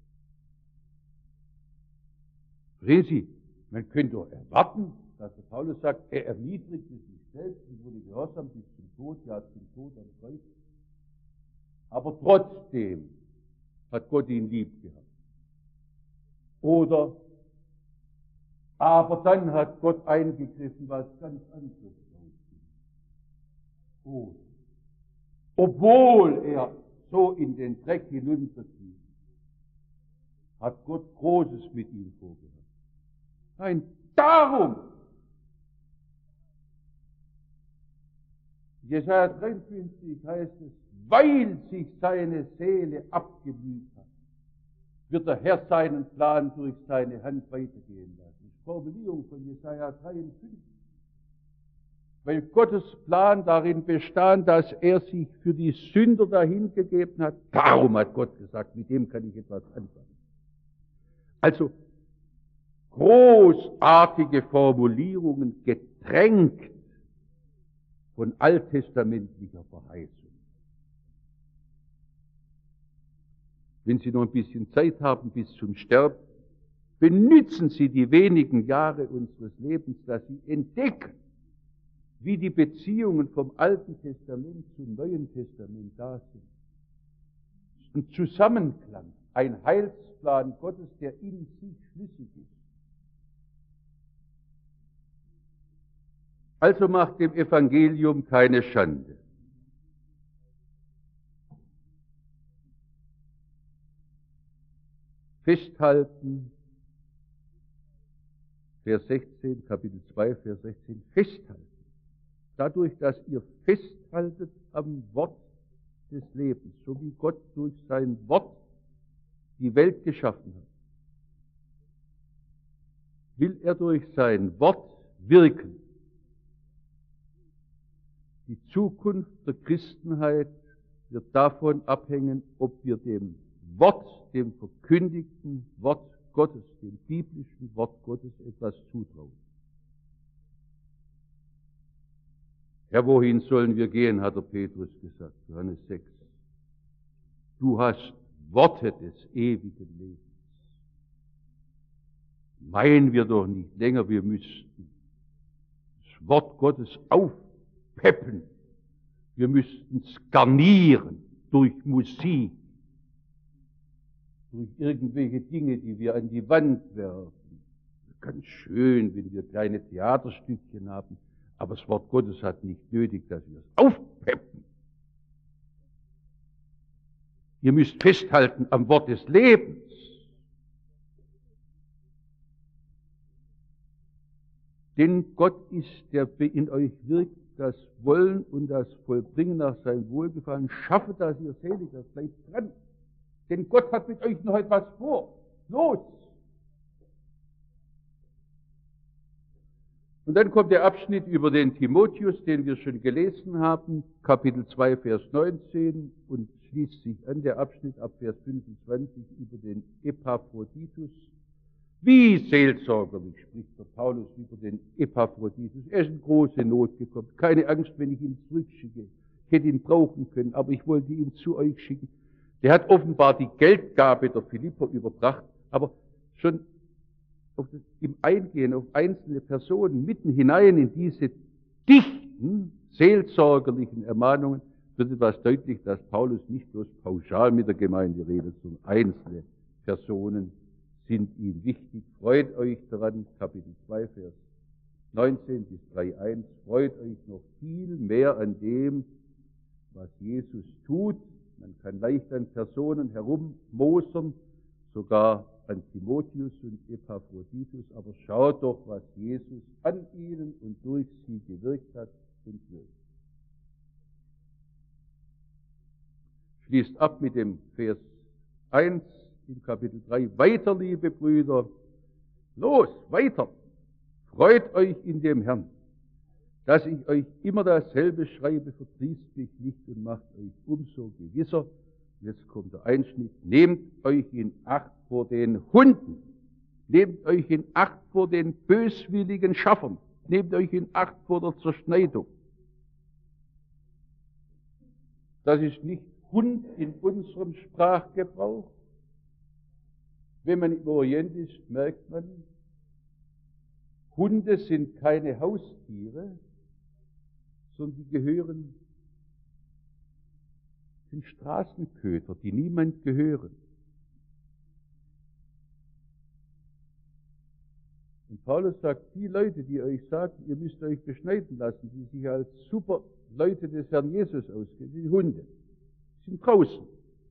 Sehen Sie, man könnte doch erwarten, dass der Paulus sagt, er erniedrigte sich selbst und wurde gehorsam bis zum Tod, ja zum Tod am Kreuz. Aber trotzdem hat Gott ihn lieb gehabt. Oder, aber dann hat Gott eingegriffen, was ganz anderes aussieht. Oder, obwohl er so in den Dreck hinunterfiel, hat Gott Großes mit ihm vorgehabt. Nein, darum. Jesaja dreiundfünfzig heißt es, weil sich seine Seele abgemüht hat, wird der Herr seinen Plan durch seine Hand weitergehen lassen. Das ist Formulierung von Jesaja dreiundfünfzig. Weil Gottes Plan darin bestand, dass er sich für die Sünder dahingegeben hat. Darum hat Gott gesagt, mit dem kann ich etwas anfangen. Also großartige Formulierungen getränkt von alttestamentlicher Verheißung. Wenn Sie noch ein bisschen Zeit haben bis zum Sterben, benützen Sie die wenigen Jahre unseres Lebens, dass Sie entdecken, wie die Beziehungen vom Alten Testament zum Neuen Testament da sind. Ein Zusammenklang, ein Heilsplan Gottes, der in sich schlüssig ist. Also macht dem Evangelium keine Schande. Festhalten, Vers sechzehn, Kapitel zwei, Vers sechzehn, festhalten. Dadurch, dass ihr festhaltet am Wort des Lebens, so wie Gott durch sein Wort die Welt geschaffen hat, will er durch sein Wort wirken. Die Zukunft der Christenheit wird davon abhängen, ob wir dem Wort, dem verkündigten Wort Gottes, dem biblischen Wort Gottes etwas zutrauen. Herr, wohin sollen wir gehen, hat der Petrus gesagt, Johannes sechs. Du hast Worte des ewigen Lebens. Meinen wir doch nicht länger, wir müssten das Wort Gottes aufpeppen. Wir müssten es garnieren durch Musik, durch irgendwelche Dinge, die wir an die Wand werfen. Ganz schön, wenn wir kleine Theaterstückchen haben, aber das Wort Gottes hat nicht nötig, dass wir es aufpeppen. Ihr müsst festhalten am Wort des Lebens. Denn Gott ist, der in euch wirkt, das Wollen und das Vollbringen nach seinem Wohlgefallen. Schaffe, dass ihr selig seid, bleibt dran. Denn Gott hat mit euch noch etwas vor. Los! Und dann kommt der Abschnitt über den Timotheus, den wir schon gelesen haben, Kapitel zwei, Vers neunzehn, und schließt sich an der Abschnitt ab Vers fünfundzwanzig über den Epaphroditus. Wie seelsorgerlich spricht der Paulus über den Epaphroditus. Er ist in große Not gekommen. Keine Angst, wenn ich ihn zurückschicke. Ich hätte ihn brauchen können, aber ich wollte ihn zu euch schicken. Der hat offenbar die Geldgabe der Philipper überbracht, aber schon auf das, im Eingehen auf einzelne Personen mitten hinein in diese dichten, seelsorgerlichen Ermahnungen wird etwas deutlich, dass Paulus nicht bloß pauschal mit der Gemeinde redet, sondern einzelne Personen sind ihm wichtig. Freut euch daran, Kapitel zwei, Vers neunzehn bis drei, eins, freut euch noch viel mehr an dem, was Jesus tut. Man kann leicht an Personen herummosern, sogar an Timotheus und Epaphroditus, aber schaut doch, was Jesus an ihnen und durch sie gewirkt hat und wirkt. Schließt ab mit dem Vers eins in Kapitel drei. Weiter, liebe Brüder, Los, weiter. Freut euch in dem Herrn. Dass ich euch immer dasselbe schreibe, verdrießt mich nicht und macht euch umso gewisser. Jetzt kommt der Einschnitt. Nehmt euch in Acht vor den Hunden. Nehmt euch in Acht vor den böswilligen Schaffern. Nehmt euch in Acht vor der Zerschneidung. Das ist nicht Hund in unserem Sprachgebrauch. Wenn man im Orient ist, merkt man, Hunde sind keine Haustiere, sondern die gehören den Straßenköter, die niemand gehören. Und Paulus sagt, die Leute, die euch sagen, ihr müsst euch beschneiden lassen, die sich als super Leute des Herrn Jesus ausgeben, die Hunde, die sind draußen.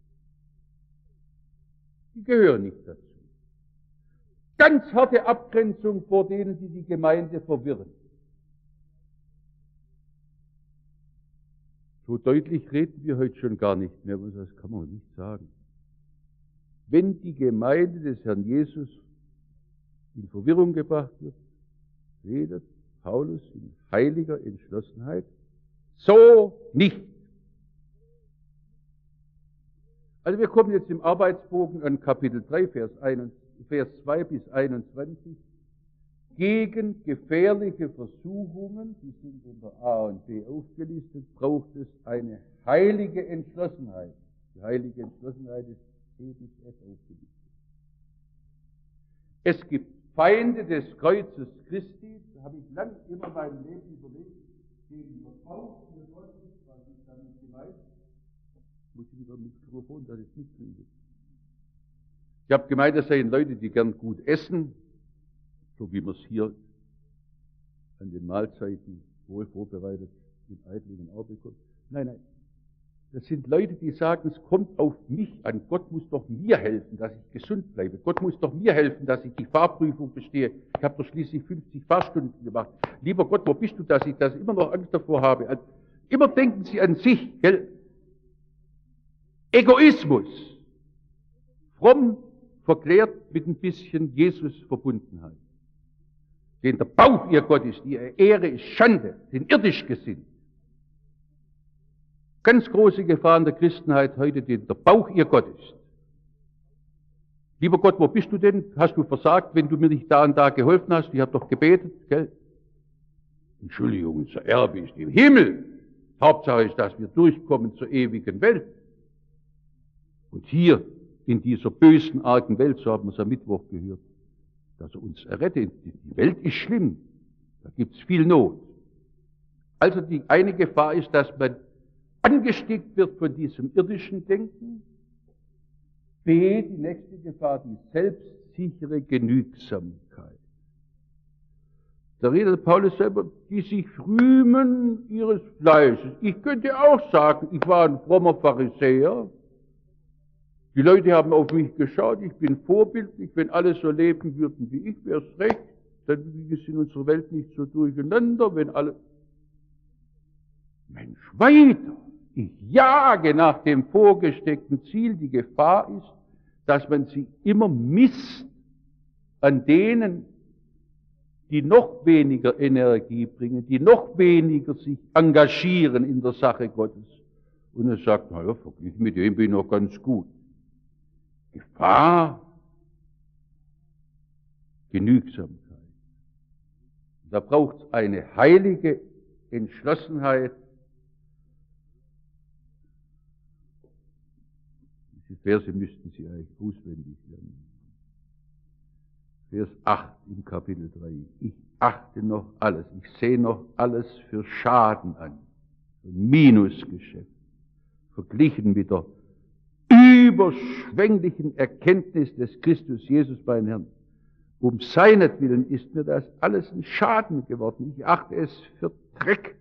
Die gehören nicht dazu. Ganz harte Abgrenzung vor denen, die die Gemeinde verwirren. So deutlich reden wir heute schon gar nicht mehr, aber das kann man nicht sagen. Wenn die Gemeinde des Herrn Jesus in Verwirrung gebracht wird, redet Paulus in heiliger Entschlossenheit, so nicht. Also wir kommen jetzt im Arbeitsbogen an Kapitel drei, Vers zwei bis einundzwanzig. Gegen gefährliche Versuchungen, die sind unter A und B aufgelistet, braucht es eine heilige Entschlossenheit. Die heilige Entschlossenheit ist E bis F aufgelistet. Es gibt Feinde des Kreuzes Christi, da habe ich lang immer mein Leben überlegt, gegen Verkauf für Gott, was ist damit gemeint? Ich muss wieder mit dem Mikrofon, dass ich nicht kriege. Ich habe gemeint, das seien Leute, die gern gut essen, so wie man es hier an den Mahlzeiten wohl vorbereitet mit Eitlingen auch bekommt. Nein, nein. Das sind Leute, die sagen, es kommt auf mich an. Gott muss doch mir helfen, dass ich gesund bleibe. Gott muss doch mir helfen, dass ich die Fahrprüfung bestehe. Ich habe doch schließlich fünfzig Fahrstunden gemacht. Lieber Gott, wo bist du, dass ich das immer noch Angst davor habe? Also, immer denken Sie an sich, gell? Egoismus. Fromm verklärt mit ein bisschen Jesus-Verbundenheit. Den der Bauch ihr Gott ist, die Ehre ist Schande, sind irdisch gesinnt. Ganz große Gefahr in der Christenheit heute, den der Bauch ihr Gott ist. Lieber Gott, wo bist du denn? Hast du versagt, wenn du mir nicht da und da geholfen hast? Ich habe doch gebetet, gell? Entschuldigung, unser Erbe ist im Himmel. Hauptsache ist, dass wir durchkommen zur ewigen Welt. Und hier, in dieser bösen, argen Welt, so haben wir es am Mittwoch gehört, dass er uns errettet. Die Welt ist schlimm. Da gibt es viel Not. Also die eine Gefahr ist, dass man angesteckt wird von diesem irdischen Denken. B, die nächste Gefahr, die selbstsichere Genügsamkeit. Da redet Paulus selber, die sich rühmen ihres Fleisches. Ich könnte auch sagen, ich war ein frommer Pharisäer. Die Leute haben auf mich geschaut, ich bin vorbildlich, wenn alle so leben würden wie ich, wäre es recht, dann ist in unserer Welt nicht so durcheinander, wenn alle... Mensch, weiter! Ich jage nach dem vorgesteckten Ziel. Die Gefahr ist, dass man sich immer misst an denen, die noch weniger Energie bringen, die noch weniger sich engagieren in der Sache Gottes. Und er sagt, naja, verglichen mit dem bin ich noch ganz gut. Gefahr, Genügsamkeit. Da braucht es eine heilige Entschlossenheit. Diese Verse müssten Sie eigentlich auswendig lernen. Vers acht im Kapitel drei. Ich achte noch alles, ich sehe noch alles für Schaden an. Ein Minusgeschäft. Verglichen mit der überschwänglichen Erkenntnis des Christus Jesus beim Herrn. Um seinetwillen ist mir das alles ein Schaden geworden. Ich achte es für Dreck.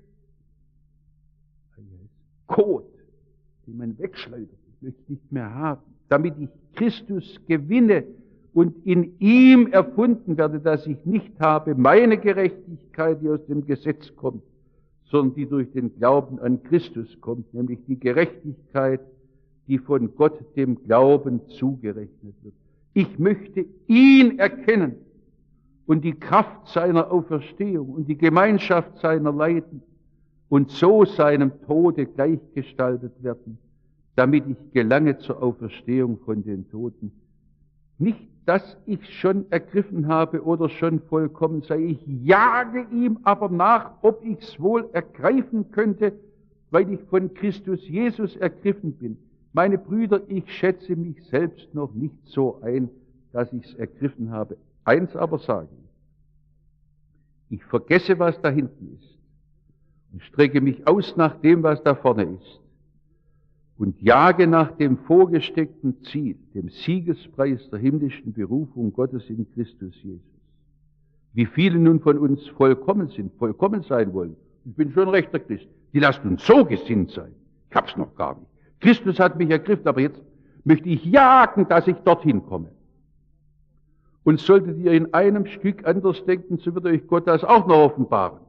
Kot, den man wegschleudert. Ich möchte es nicht mehr haben. Damit ich Christus gewinne und in ihm erfunden werde, dass ich nicht habe meine Gerechtigkeit, die aus dem Gesetz kommt, sondern die durch den Glauben an Christus kommt, nämlich die Gerechtigkeit, die von Gott dem Glauben zugerechnet wird. Ich möchte ihn erkennen und die Kraft seiner Auferstehung und die Gemeinschaft seiner Leiden und so seinem Tode gleichgestaltet werden, damit ich gelange zur Auferstehung von den Toten. Nicht, dass ich schon ergriffen habe oder schon vollkommen sei, ich jage ihm aber nach, ob ich's wohl ergreifen könnte, weil ich von Christus Jesus ergriffen bin. Meine Brüder, ich schätze mich selbst noch nicht so ein, dass ich's ergriffen habe. Eins aber sage ich, ich vergesse, was da hinten ist und strecke mich aus nach dem, was da vorne ist und jage nach dem vorgesteckten Ziel, dem Siegespreis der himmlischen Berufung Gottes in Christus Jesus. Wie viele nun von uns vollkommen sind, vollkommen sein wollen. Ich bin schon rechter Christ. Die lasst uns so gesinnt sein. Ich hab's noch gar nicht. Christus hat mich ergriffen, aber jetzt möchte ich jagen, dass ich dorthin komme. Und solltet ihr in einem Stück anders denken, so wird euch Gott das auch noch offenbaren.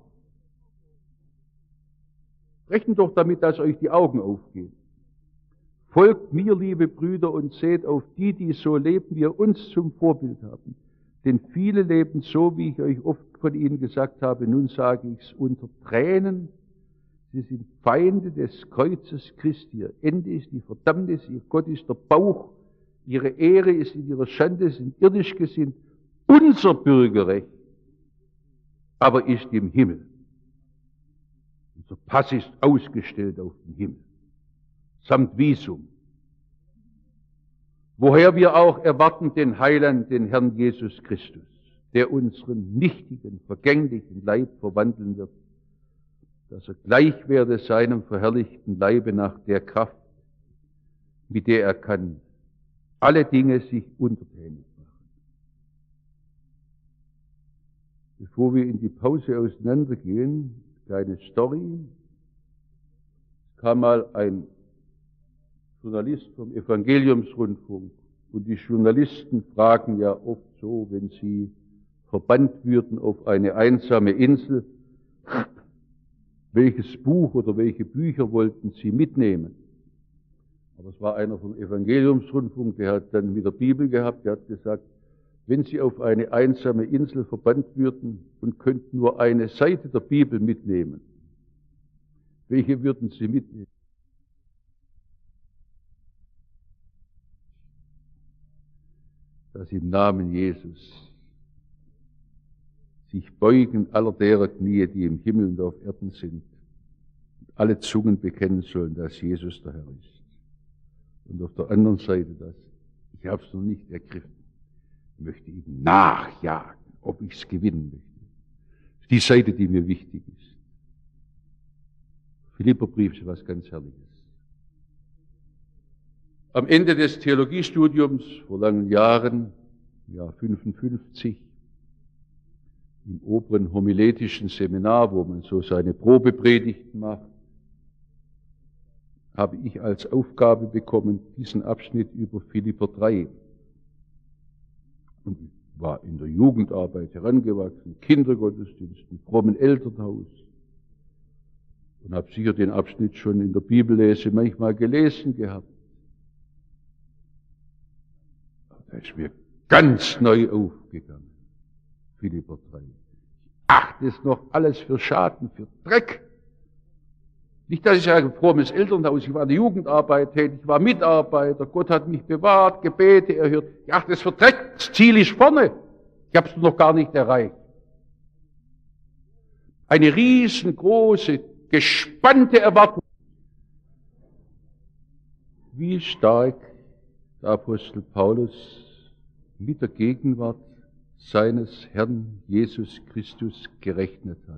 Rechnet doch damit, dass euch die Augen aufgehen. Folgt mir, liebe Brüder, und seht auf die, die so leben, wie ihr uns zum Vorbild haben. Denn viele leben so, wie ich euch oft von ihnen gesagt habe, nun sage ich's unter Tränen. Sie sind Feinde des Kreuzes Christi. Ihr Ende ist die Verdammnis, ihr Gott ist der Bauch, ihre Ehre ist in ihrer Schande, sind irdisch gesinnt. Unser Bürgerrecht aber ist im Himmel. Unser Pass ist ausgestellt auf den Himmel, samt Visum. Woher wir auch erwarten den Heiland, den Herrn Jesus Christus, der unseren nichtigen, vergänglichen Leib verwandeln wird, dass er gleich werde seinem verherrlichten Leibe nach der Kraft, mit der er kann, alle Dinge sich untertänig machen. Bevor wir in die Pause auseinandergehen, kleine Story. Es kam mal ein Journalist vom Evangeliumsrundfunk und die Journalisten fragen ja oft so, wenn sie verbannt würden auf eine einsame Insel, welches Buch oder welche Bücher wollten sie mitnehmen? Aber es war einer vom Evangeliumsrundfunk, der hat dann mit der Bibel gehabt, der hat gesagt, wenn sie auf eine einsame Insel verbannt würden und könnten nur eine Seite der Bibel mitnehmen, welche würden sie mitnehmen? Dass im Namen Jesus sich beugen aller derer Knie, die im Himmel und auf Erden sind, und alle Zungen bekennen sollen, dass Jesus der Herr ist. Und auf der anderen Seite das, ich habe es noch nicht ergriffen, ich möchte ihm nachjagen, ob ich es gewinnen möchte. Die Seite, die mir wichtig ist. Philipperbrief ist was ganz Herrliches. Am Ende des Theologiestudiums vor langen Jahren, Jahr fünfundfünfzig, im oberen homiletischen Seminar, wo man so seine Probepredigten macht, habe ich als Aufgabe bekommen, diesen Abschnitt über Philipper drei. Und ich war in der Jugendarbeit herangewachsen, Kindergottesdiensten, frommen Elternhaus und habe sicher den Abschnitt schon in der Bibellese manchmal gelesen gehabt. Aber da ist mir ganz neu aufgegangen. Philipper drei. Ich achte es noch alles für Schaden, für Dreck. Nicht, dass ich sage, frommes Elternhaus, ich war in der Jugendarbeit tätig, ich war Mitarbeiter, Gott hat mich bewahrt, Gebete erhört. Ich achte es für Dreck, das Ziel ist vorne. Ich habe es noch gar nicht erreicht. Eine riesengroße, gespannte Erwartung. Wie stark der Apostel Paulus mit der Gegenwart seines Herrn Jesus Christus gerechnet hat.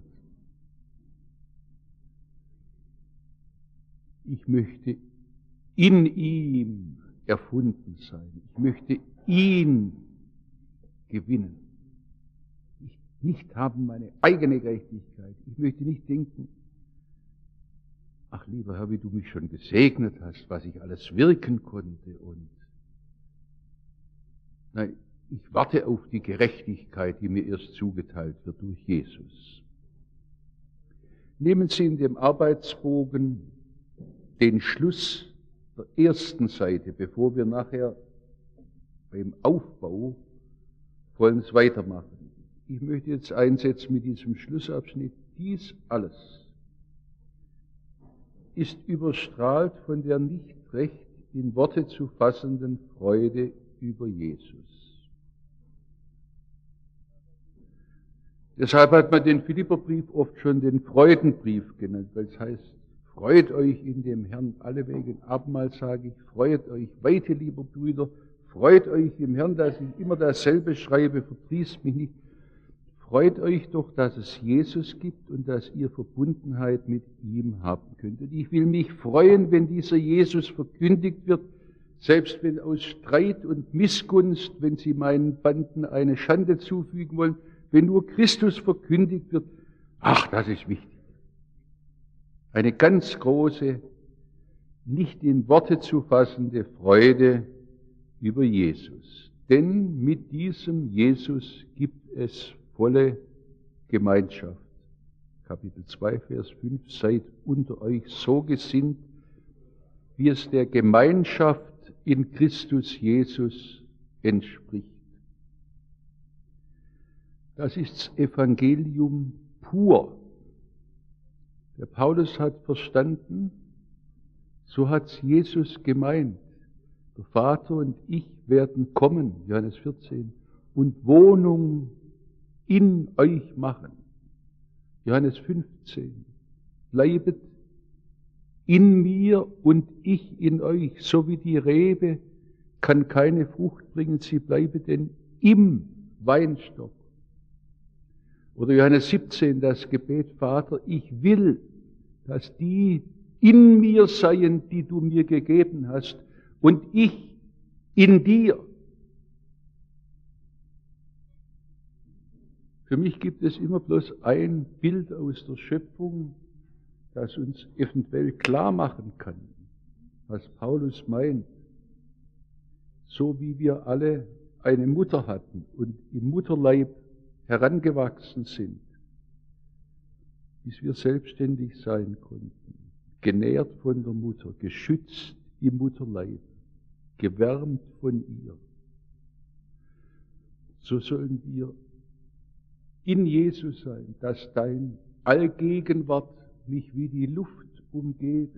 Ich möchte in ihm erfunden sein. Ich möchte ihn gewinnen. Ich nicht haben meine eigene Gerechtigkeit. Ich möchte nicht denken, ach lieber Herr, wie du mich schon gesegnet hast, was ich alles wirken konnte. Und nein, ich warte auf die Gerechtigkeit, die mir erst zugeteilt wird durch Jesus. Nehmen Sie in dem Arbeitsbogen den Schluss der ersten Seite, bevor wir nachher beim Aufbau vollends weitermachen. ich möchte jetzt einsetzen mit diesem Schlussabschnitt, dies alles ist überstrahlt von der nicht recht in Worte zu fassenden Freude über Jesus. Deshalb hat man den Philipperbrief oft schon den Freudenbrief genannt, weil es heißt, freut euch in dem Herrn alle Wege. Abermals sage ich, freut euch weite, lieber Brüder, freut euch im Herrn, dass ich immer dasselbe schreibe, verdrießt mich nicht. Freut euch doch, dass es Jesus gibt und dass ihr Verbundenheit mit ihm haben könnt. Und ich will mich freuen, wenn dieser Jesus verkündigt wird, selbst wenn aus Streit und Missgunst, wenn sie meinen Banden eine Schande zufügen wollen, wenn nur Christus verkündigt wird. Ach, das ist wichtig. Eine ganz große, nicht in Worte zu fassende Freude über Jesus. Denn mit diesem Jesus gibt es volle Gemeinschaft. Kapitel zwei, Vers fünf, seid unter euch so gesinnt, wie es der Gemeinschaft in Christus Jesus entspricht. Das ist das Evangelium pur. Der Paulus hat verstanden, so hat es Jesus gemeint. Der Vater und ich werden kommen, Johannes vierzehn, und Wohnung in euch machen. Johannes fünfzehn. Bleibet in mir und ich in euch, so wie die Rebe kann keine Frucht bringen, sie bleibe denn im Weinstock. Oder Johannes siebzehn, das Gebet, Vater, ich will, dass die in mir seien, die du mir gegeben hast, und ich in dir. Für mich gibt es immer bloß ein Bild aus der Schöpfung, das uns eventuell klar machen kann, was Paulus meint. So wie wir alle eine Mutter hatten und im Mutterleib herangewachsen sind, bis wir selbstständig sein konnten, genährt von der Mutter, geschützt im Mutterleib, gewärmt von ihr. So sollen wir in Jesus sein, dass dein Allgegenwart mich wie die Luft umgebe.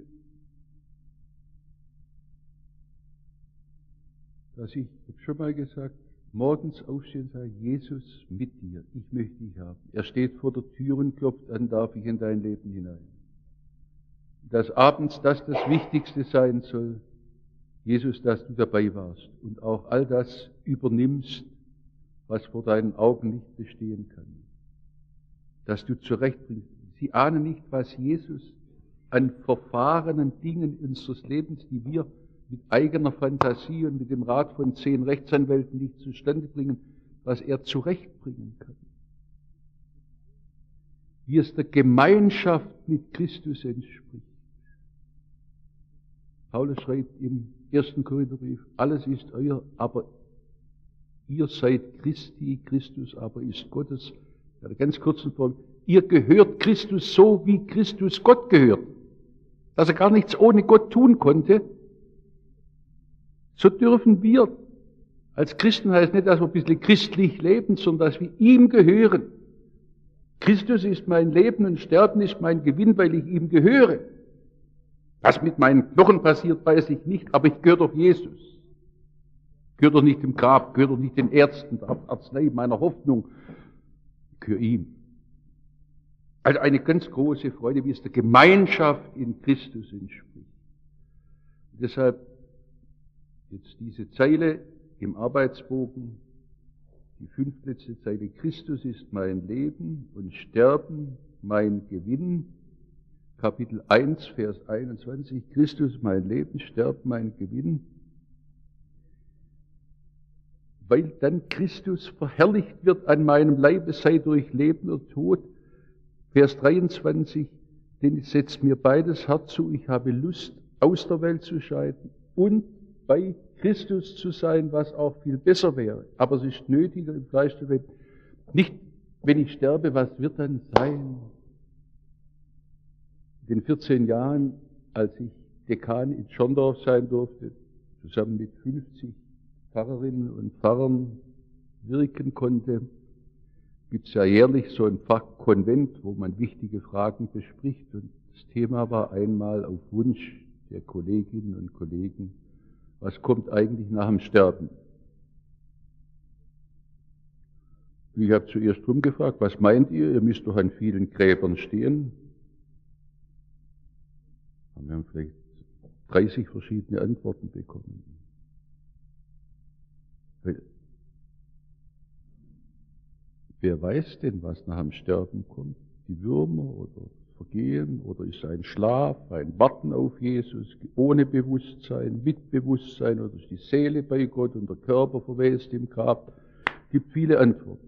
Dass ich, ich habe schon mal gesagt, morgens aufstehen und sagen, Jesus mit dir, ich möchte dich haben. Er steht vor der Tür und klopft an, darf ich in dein Leben hinein. Dass abends das das Wichtigste sein soll, Jesus, dass du dabei warst und auch all das übernimmst, was vor deinen Augen nicht bestehen kann. Dass du zurechtbringst. Sie ahnen nicht, was Jesus an verfahrenen Dingen unseres Lebens, die wir mit eigener Fantasie und mit dem Rat von zehn Rechtsanwälten nicht zustande bringen, was er zurechtbringen kann. Wie es der Gemeinschaft mit Christus entspricht. Paulus schreibt im ersten Korintherbrief, alles ist euer, aber ihr seid Christi, Christus aber ist Gottes. In der ganz kurzen Form, ihr gehört Christus so, wie Christus Gott gehört. Dass er gar nichts ohne Gott tun konnte. So dürfen wir als Christen, heißt nicht, dass wir ein bisschen christlich leben, sondern dass wir ihm gehören. Christus ist mein Leben und Sterben ist mein Gewinn, weil ich ihm gehöre. Was mit meinen Knochen passiert, weiß ich nicht, aber ich gehöre doch Jesus. Ich gehöre doch nicht dem Grab, ich gehöre doch nicht den Ärzten, der Arznei meiner Hoffnung. Ich gehöre ihm. Also eine ganz große Freude, wie es der Gemeinschaft in Christus entspricht. Und deshalb jetzt diese Zeile im Arbeitsbogen, die fünftletzte Zeile, Christus ist mein Leben und Sterben mein Gewinn. Kapitel eins, Vers einundzwanzig, Christus mein Leben, Sterben mein Gewinn. Weil dann Christus verherrlicht wird an meinem Leibe, sei durch Leben oder Tod. Vers dreiundzwanzig, denn es setzt mir beides hart zu, ich habe Lust, aus der Welt zu scheiden und bei Christus zu sein, was auch viel besser wäre. Aber es ist nötiger im Fleisch zu leben. Nicht, wenn ich sterbe, was wird dann sein? In den vierzehn Jahren, als ich Dekan in Schorndorf sein durfte, zusammen mit fünfzig Pfarrerinnen und Pfarrern wirken konnte, gibt es ja jährlich so ein Fachkonvent, wo man wichtige Fragen bespricht. Und das Thema war einmal auf Wunsch der Kolleginnen und Kollegen, was kommt eigentlich nach dem Sterben? Ich habe zuerst rumgefragt, was meint ihr? Ihr müsst doch an vielen Gräbern stehen. Wir haben vielleicht dreißig verschiedene Antworten bekommen. Wer weiß denn, was nach dem Sterben kommt? Die Würmer oder Vergehen oder ist ein Schlaf, ein Warten auf Jesus, ohne Bewusstsein, mit Bewusstsein oder ist die Seele bei Gott und der Körper verwest im Grab? Es gibt viele Antworten.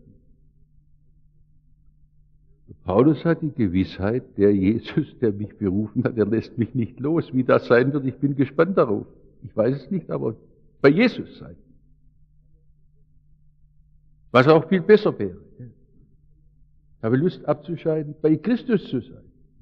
Paulus hat die Gewissheit, der Jesus, der mich berufen hat, der lässt mich nicht los. Wie das sein wird, ich bin gespannt darauf. Ich weiß es nicht, aber bei Jesus sein. Was auch viel besser wäre. Ich habe Lust abzuscheiden, bei Christus zu sein.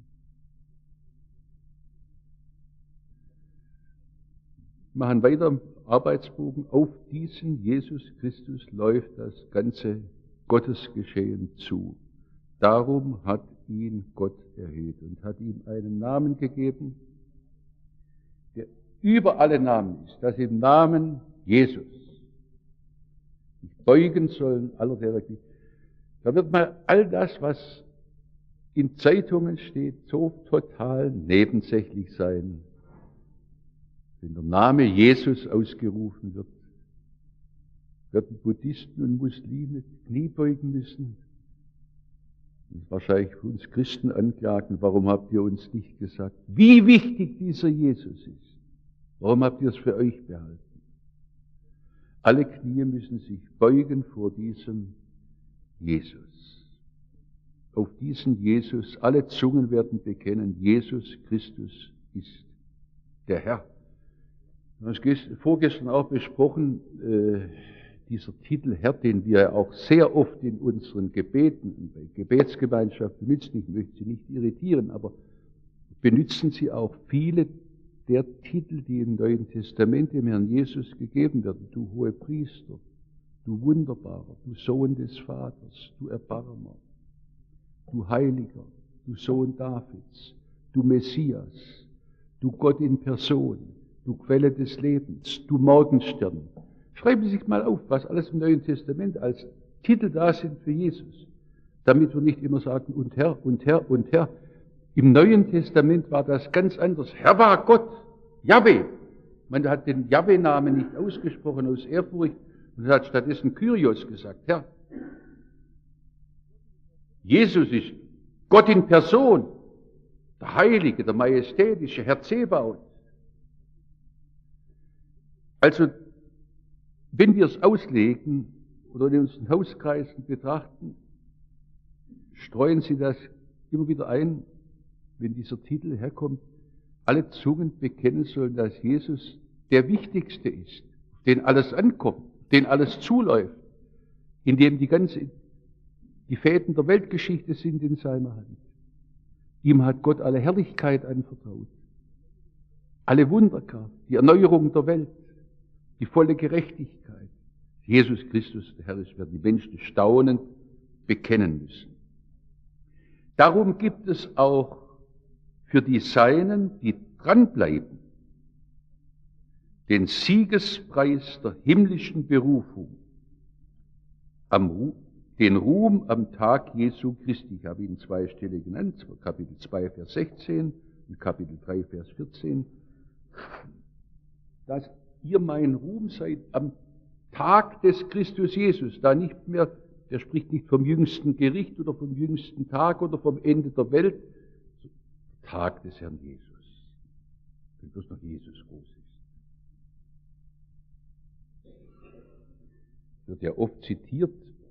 Wir machen weiter im Arbeitsbogen. Auf diesen Jesus Christus läuft das ganze Gottesgeschehen zu. Darum hat ihn Gott erhöht und hat ihm einen Namen gegeben, der über alle Namen ist, dass im Namen Jesus sich beugen sollen aller der wirklich. Da wird mal all das, was in Zeitungen steht, so total nebensächlich sein. Wenn der Name Jesus ausgerufen wird, werden Buddhisten und Muslime Knie beugen müssen. Und wahrscheinlich uns Christen anklagen, warum habt ihr uns nicht gesagt, wie wichtig dieser Jesus ist? Warum habt ihr es für euch behalten? Alle Knie müssen sich beugen vor diesem Jesus. Auf diesen Jesus, alle Zungen werden bekennen, Jesus Christus ist der Herr. Wir haben es vorgestern auch besprochen, äh, dieser Titel Herr, den wir auch sehr oft in unseren Gebeten, bei Gebetsgemeinschaft benutzen, ich möchte Sie nicht irritieren, aber benutzen Sie auch viele der Titel, die im Neuen Testament dem Herrn Jesus gegeben werden. Du Hohepriester, du Wunderbarer, du Sohn des Vaters, du Erbarmer, du Heiliger, du Sohn Davids, du Messias, du Gott in Person, du Quelle des Lebens, du Morgenstern. Schreiben Sie sich mal auf, was alles im Neuen Testament als Titel da sind für Jesus, damit wir nicht immer sagen, und Herr, und Herr, und Herr. Im Neuen Testament war das ganz anders. Herr war Gott, Jahwe. Man hat den Jahwe-Namen nicht ausgesprochen aus Ehrfurcht und hat stattdessen Kyrios gesagt, Herr. Jesus ist Gott in Person, der Heilige, der Majestätische, Herr Zebaoth. Also, wenn wir es auslegen oder in unseren Hauskreisen betrachten, streuen Sie das immer wieder ein, wenn dieser Titel herkommt, alle Zungen bekennen sollen, dass Jesus der Wichtigste ist, auf den alles ankommt, den alles zuläuft, in dem die ganze, die Fäden der Weltgeschichte sind in seiner Hand. Ihm hat Gott alle Herrlichkeit anvertraut, alle Wunderkraft, die Erneuerung der Welt, die volle Gerechtigkeit. Jesus Christus, der Herr ist, werden die Menschen staunend bekennen müssen. Darum gibt es auch für die Seinen, die dranbleiben, den Siegespreis der himmlischen Berufung, am, den Ruhm am Tag Jesu Christi. Ich habe Ihnen zwei Stellen genannt, Kapitel zwei, Vers sechzehn und Kapitel drei, Vers vierzehn. Dass ihr mein Ruhm seid am Tag des Christus Jesus, da nicht mehr, der spricht nicht vom jüngsten Gericht oder vom jüngsten Tag oder vom Ende der Welt, Tag des Herrn Jesus, wenn bloß noch Jesus groß ist. Wird ja oft zitiert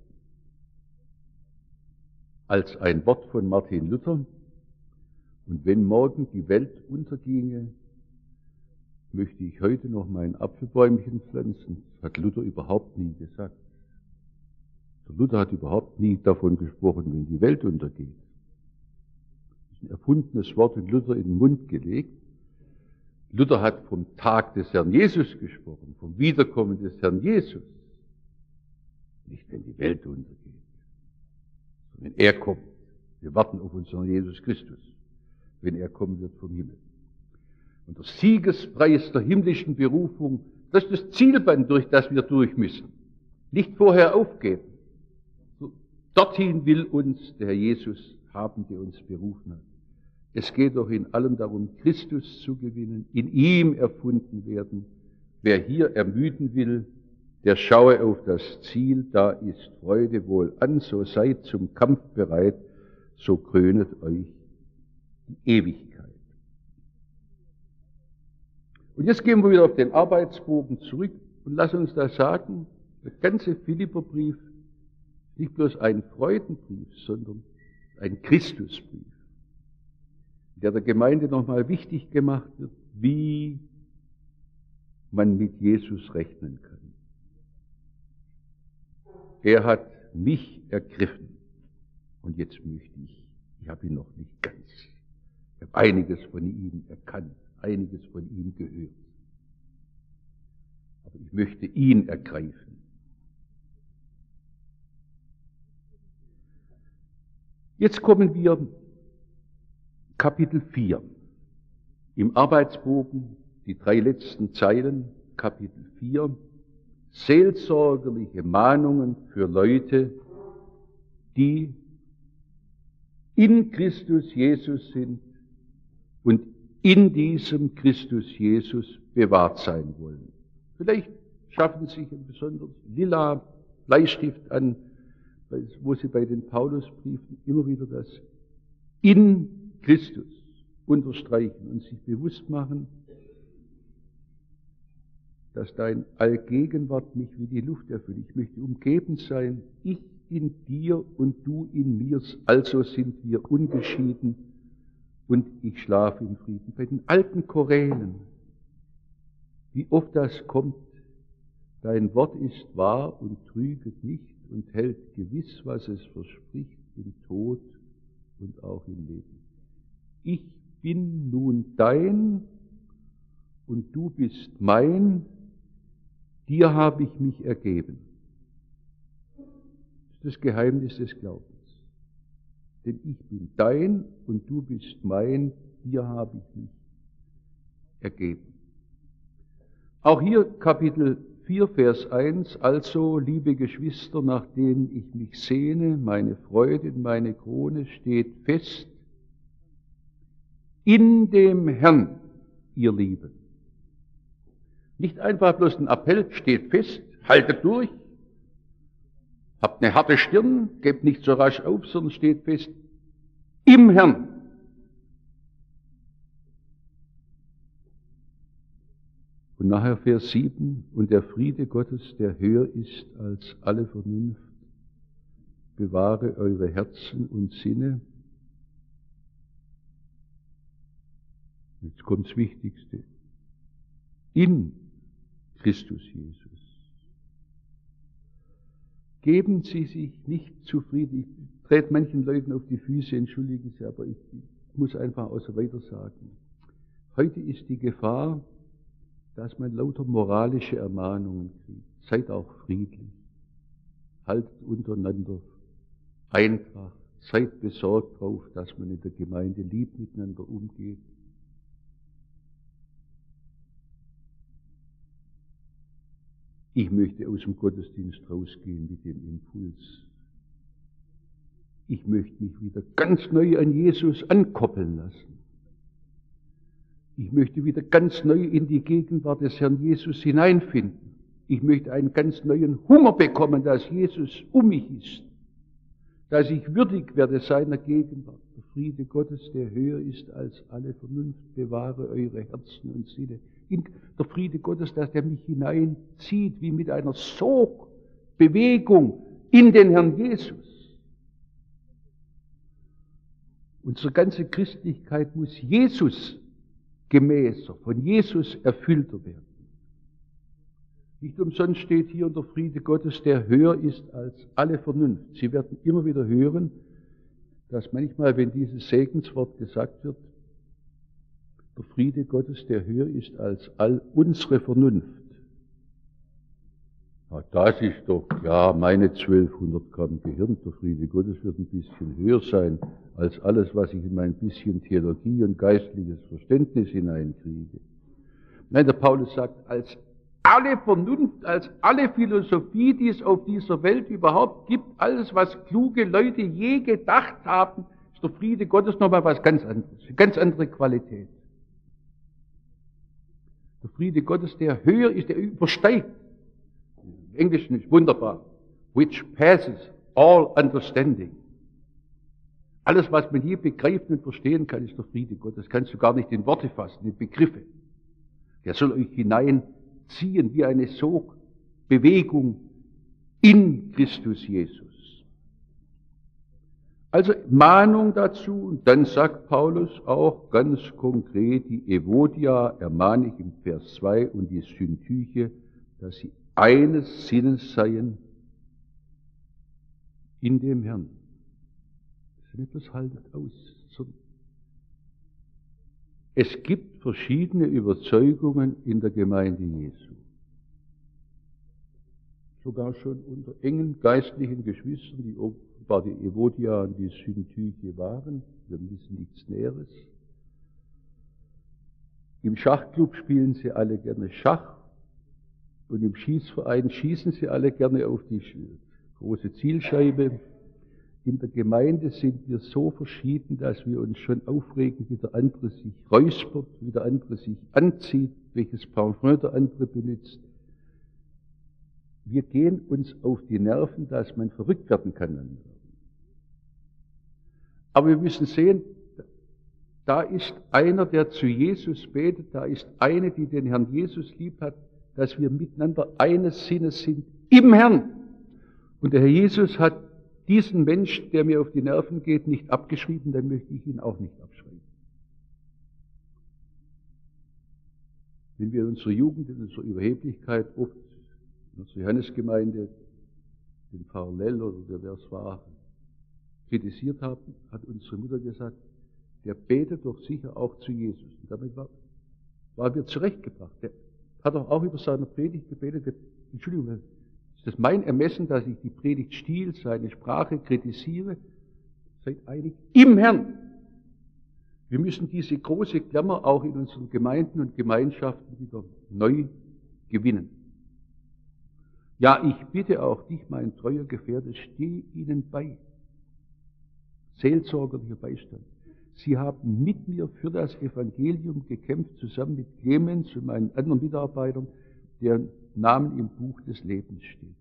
als ein Wort von Martin Luther, und wenn morgen die Welt unterginge, möchte ich heute noch mein Apfelbäumchen pflanzen. Das hat Luther überhaupt nie gesagt. Der Luther hat überhaupt nie davon gesprochen, wenn die Welt untergeht. Das ist ein erfundenes Wort, und Luther in den Mund gelegt. Luther hat vom Tag des Herrn Jesus gesprochen, vom Wiederkommen des Herrn Jesus. Nicht, wenn die Welt untergeht. Wenn er kommt. Wir warten auf unseren Jesus Christus, wenn er kommen wird vom Himmel. Und der Siegespreis der himmlischen Berufung, das ist das Zielband, durch das wir durch müssen. Nicht vorher aufgeben. Dorthin will uns der Herr Jesus haben, der uns berufen hat. Es geht doch in allem darum, Christus zu gewinnen, in ihm erfunden werden. Wer hier ermüden will, der schaue auf das Ziel, da ist Freude wohl an, so seid zum Kampf bereit, so krönet euch die Ewigkeit. Und jetzt gehen wir wieder auf den Arbeitsbogen zurück und lassen uns da sagen, der ganze Philipperbrief ist nicht bloß ein Freudenbrief, sondern ein Christusbrief, der der Gemeinde nochmal wichtig gemacht wird, wie man mit Jesus rechnen kann. Er hat mich ergriffen und jetzt möchte ich, ich habe ihn noch nicht ganz, ich habe einiges von ihm erkannt, einiges von ihm gehört. Aber ich möchte ihn ergreifen. Jetzt kommen wir Kapitel vier. Im Arbeitsbogen, die drei letzten Zeilen, Kapitel vier, seelsorgerliche Mahnungen für Leute, die in Christus Jesus sind und in diesem Christus Jesus bewahrt sein wollen. Vielleicht schaffen Sie sich ein besonderes lila Bleistift an, wo Sie bei den Paulusbriefen immer wieder das in Christus unterstreichen und sich bewusst machen, dass dein Allgegenwart mich wie die Luft erfüllt. Ich möchte umgeben sein, ich in dir und du in mir, also sind wir ungeschieden und ich schlafe im Frieden. Bei den alten Chorälen, wie oft das kommt, dein Wort ist wahr und trüget nicht und hält gewiss, was es verspricht, im Tod und auch im Leben. Ich bin nun dein und du bist mein, dir habe ich mich ergeben. Das ist das Geheimnis des Glaubens. Denn ich bin dein und du bist mein, dir habe ich mich ergeben. Auch hier Kapitel vier, Vers eins, also, liebe Geschwister, nach denen ich mich sehne, meine Freude und meine Krone steht fest, in dem Herrn, ihr Lieben. Nicht einfach bloß ein Appell, steht fest, haltet durch, habt eine harte Stirn, gebt nicht so rasch auf, sondern steht fest, im Herrn. Und nachher Vers sieben, und der Friede Gottes, der höher ist als alle Vernunft, bewahre eure Herzen und Sinne. Jetzt kommt das Wichtigste. In Christus Jesus. Geben Sie sich nicht zufrieden. Ich trete manchen Leuten auf die Füße, entschuldigen Sie, aber ich muss einfach auch so weiter sagen. Heute ist die Gefahr, dass man lauter moralische Ermahnungen kriegt. Seid auch friedlich. Haltet untereinander Eintracht. Seid besorgt darauf, dass man in der Gemeinde lieb miteinander umgeht. Ich möchte aus dem Gottesdienst rausgehen mit dem Impuls. Ich möchte mich wieder ganz neu an Jesus ankoppeln lassen. Ich möchte wieder ganz neu in die Gegenwart des Herrn Jesus hineinfinden. Ich möchte einen ganz neuen Hunger bekommen, dass Jesus um mich ist. Dass ich würdig werde seiner Gegenwart. Der Friede Gottes, der höher ist als alle Vernunft, bewahre eure Herzen und Sinne. Der Friede Gottes, dass der mich hineinzieht, wie mit einer Sogbewegung in den Herrn Jesus. Unsere ganze Christlichkeit muss Jesus gemäßer, von Jesus erfüllter werden. Nicht umsonst steht hier der Friede Gottes, der höher ist als alle Vernunft. Sie werden immer wieder hören, dass manchmal, wenn dieses Segenswort gesagt wird, der Friede Gottes, der höher ist als all unsere Vernunft, Ah, das ist doch klar, meine zwölfhundert Gramm Gehirn, der Friede Gottes wird ein bisschen höher sein als alles, was ich in mein bisschen Theologie und geistliches Verständnis hineinkriege. Nein, der Paulus sagt, als alle Vernunft, als alle Philosophie, die es auf dieser Welt überhaupt gibt, alles, was kluge Leute je gedacht haben, ist der Friede Gottes nochmal was ganz anderes, eine ganz andere Qualität. Der Friede Gottes, der höher ist, der übersteigt. Im Englischen ist wunderbar. Which passes all understanding. Alles, was man je begreifen und verstehen kann, ist der Friede Gottes. Das kannst du gar nicht in Worte fassen, in Begriffe. Der soll euch hineinziehen wie eine Sogbewegung in Christus Jesus. Also Mahnung dazu, und dann sagt Paulus auch ganz konkret, die Evodia ermahne ich im Vers zwei und die Syntyche, dass sie eines Sinnes seien in dem Herrn. Das ist nicht bloß haltet aus, sondern es gibt verschiedene Überzeugungen in der Gemeinde Jesu. Sogar schon unter engen geistlichen Geschwistern, die offenbar die Evodia und die Syntyche waren. Wir wissen nichts Näheres. Im Schachclub spielen sie alle gerne Schach und im Schießverein schießen sie alle gerne auf die große Zielscheibe. In der Gemeinde sind wir so verschieden, dass wir uns schon aufregen, wie der andere sich räuspert, wie der andere sich anzieht, welches Parfum der andere benutzt. Wir gehen uns auf die Nerven, dass man verrückt werden kann. Aber wir müssen sehen, da ist einer, der zu Jesus betet, da ist eine, die den Herrn Jesus lieb hat, dass wir miteinander eines Sinnes sind im Herrn. Und der Herr Jesus hat diesen Mensch, der mir auf die Nerven geht, nicht abgeschrieben, dann möchte ich ihn auch nicht abschreiben. Wenn wir in unserer Jugend, in unserer Überheblichkeit oft in unserer Johannesgemeinde den Pfarrer Lell oder wer es war, kritisiert haben, hat unsere Mutter gesagt, der betet doch sicher auch zu Jesus. Und damit war, waren wir zurechtgebracht. Der hat doch auch über seine Predigt gebetet, Entschuldigung, ist das mein Ermessen, dass ich die Predigtstil, seine Sprache kritisiere? Seid einig im Herrn. Wir müssen diese große Klammer auch in unseren Gemeinden und Gemeinschaften wieder neu gewinnen. Ja, ich bitte auch dich, mein treuer Gefährte, steh ihnen bei. Seelsorgerlicher Beistand. Sie haben mit mir für das Evangelium gekämpft, zusammen mit Clemens und meinen anderen Mitarbeitern, deren Namen im Buch des Lebens steht.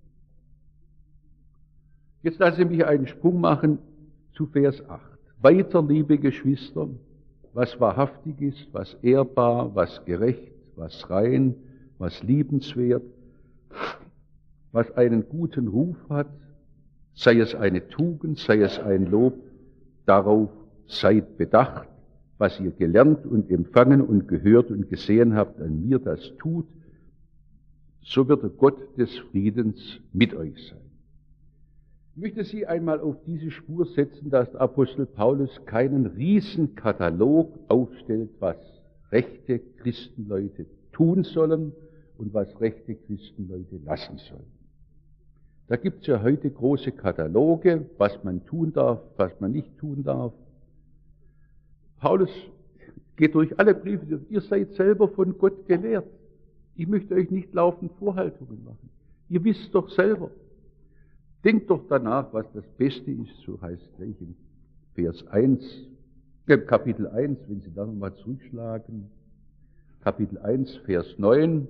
Jetzt lassen Sie mich einen Sprung machen zu Vers acht. Weiter, liebe Geschwister, was wahrhaftig ist, was ehrbar, was gerecht, was rein, was liebenswert, was einen guten Ruf hat, sei es eine Tugend, sei es ein Lob, darauf seid bedacht, was ihr gelernt und empfangen und gehört und gesehen habt an mir, das tut, so wird der Gott des Friedens mit euch sein. Ich möchte Sie einmal auf diese Spur setzen, dass der Apostel Paulus keinen Riesenkatalog aufstellt, was rechte Christenleute tun sollen und was rechte Christenleute lassen sollen. Da gibt es ja heute große Kataloge, was man tun darf, was man nicht tun darf. Paulus geht durch alle Briefe, ihr seid selber von Gott gelehrt. Ich möchte euch nicht laufend Vorhaltungen machen. Ihr wisst doch selber. Denkt doch danach, was das Beste ist, so heißt es gleich in Vers eins, äh, Kapitel eins, wenn Sie da nochmal zurückschlagen, Kapitel eins, Vers neun.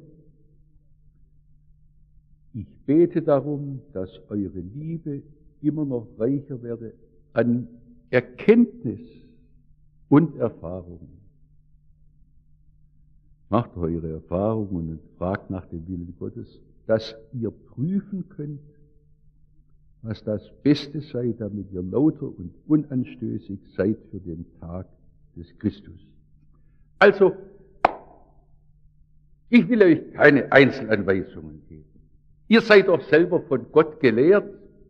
Ich bete darum, dass eure Liebe immer noch reicher werde an Erkenntnis und Erfahrung. Macht eure Erfahrungen und fragt nach dem Willen Gottes, dass ihr prüfen könnt, was das Beste sei, damit ihr lauter und unanstößig seid für den Tag des Christus. Also, ich will euch keine Einzelanweisungen geben. Ihr seid doch selber von Gott gelehrt.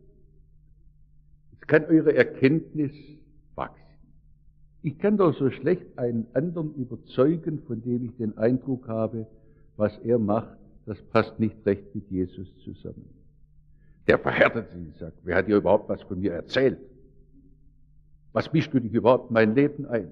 Es kann eure Erkenntnis wachsen. Ich kann doch so schlecht einen anderen überzeugen, von dem ich den Eindruck habe, was er macht, das passt nicht recht mit Jesus zusammen. Der verhärtet sich und sagt, wer hat dir überhaupt was von mir erzählt? Was mischst du dich überhaupt in mein Leben ein?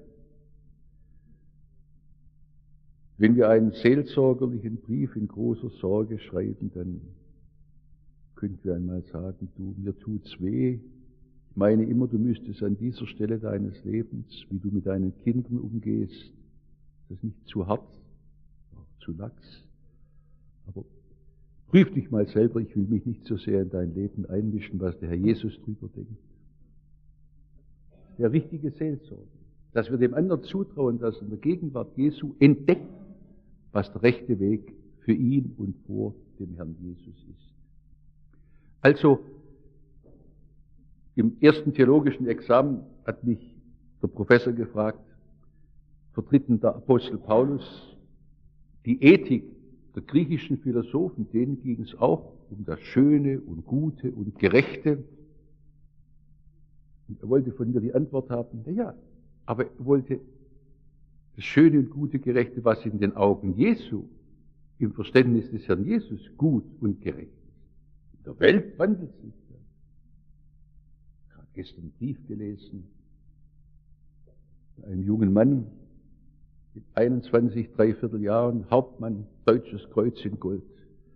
Wenn wir einen seelsorgerlichen Brief in großer Sorge schreiben, dann können wir einmal sagen, du, mir tut's weh. Ich meine immer, du müsstest an dieser Stelle deines Lebens, wie du mit deinen Kindern umgehst, das nicht zu hart, auch zu lax, aber prüf dich mal selber, ich will mich nicht so sehr in dein Leben einmischen, was der Herr Jesus drüber denkt. Der richtige Seelsorge, dass wir dem anderen zutrauen, dass in der Gegenwart Jesu entdeckt, was der rechte Weg für ihn und vor dem Herrn Jesus ist. Also, im ersten theologischen Examen hat mich der Professor gefragt, vertritt denn der Apostel Paulus die Ethik der griechischen Philosophen, denen ging es auch um das Schöne und Gute und Gerechte. Und er wollte von mir die Antwort haben, na ja, aber er wollte das Schöne und Gute, Gerechte, was in den Augen Jesu, im Verständnis des Herrn Jesus, gut und gerecht ist. In der Welt wandelt sich das. Ich habe gestern einen Brief gelesen, einem jungen Mann, mit einundzwanzig, dreiviertel Jahren, Hauptmann, Deutsches Kreuz in Gold.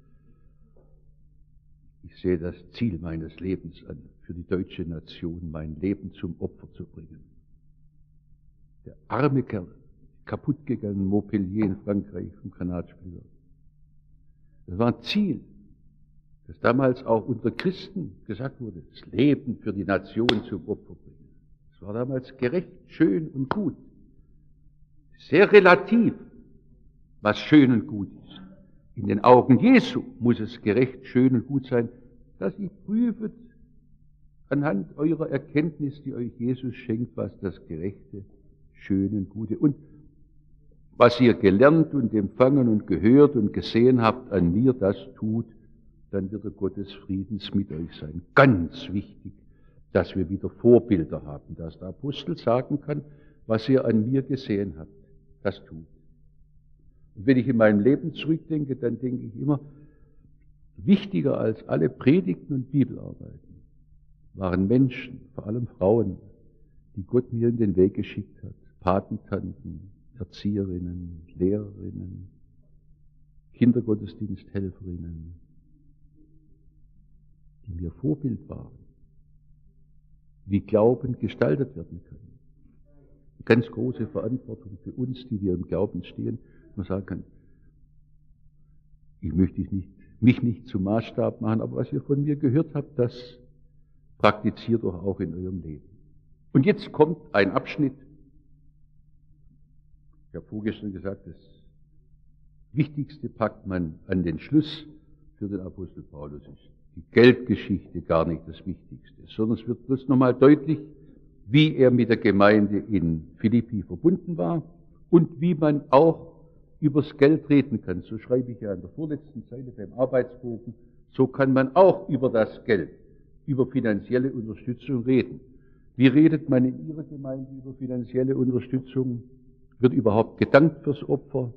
Ich sehe das Ziel meines Lebens an, für die deutsche Nation mein Leben zum Opfer zu bringen. Der arme Kerl, kaputt gegangen, Montpellier in Frankreich, vom Granatsplitter. Das war ein Ziel, das damals auch unter Christen gesagt wurde, das Leben für die Nation zum Opfer bringen. Das war damals gerecht, schön und gut. Sehr relativ, was schön und gut ist. In den Augen Jesu muss es gerecht, schön und gut sein, dass ihr prüft anhand eurer Erkenntnis, die euch Jesus schenkt, was das Gerechte, Schöne und Gute und was ihr gelernt und empfangen und gehört und gesehen habt an mir, das tut, dann wird der Gott des Friedens mit euch sein. Ganz wichtig, dass wir wieder Vorbilder haben, dass der Apostel sagen kann, was ihr an mir gesehen habt, das tut. Und wenn ich in meinem Leben zurückdenke, dann denke ich immer, wichtiger als alle Predigten und Bibelarbeiten waren Menschen, vor allem Frauen, die Gott mir in den Weg geschickt hat. Patentanten, Erzieherinnen, Lehrerinnen, Kindergottesdiensthelferinnen, die mir Vorbild waren, wie Glauben gestaltet werden kann. Eine ganz große Verantwortung für uns, die wir im Glauben stehen, man sagen kann, ich möchte nicht, mich nicht zum Maßstab machen, aber was ihr von mir gehört habt, das praktiziert doch auch in eurem Leben. Und jetzt kommt ein Abschnitt. Ich habe vorgestern gesagt, das Wichtigste packt man an den Schluss für den Apostel Paulus ist. Die Geldgeschichte gar nicht das Wichtigste, sondern es wird bloß nochmal deutlich, wie er mit der Gemeinde in Philippi verbunden war und wie man auch übers Geld reden kann. So schreibe ich ja an der vorletzten Seite beim Arbeitsbogen. So kann man auch über das Geld, über finanzielle Unterstützung reden. Wie redet man in Ihrer Gemeinde über finanzielle Unterstützung? Wird überhaupt gedankt fürs Opfer?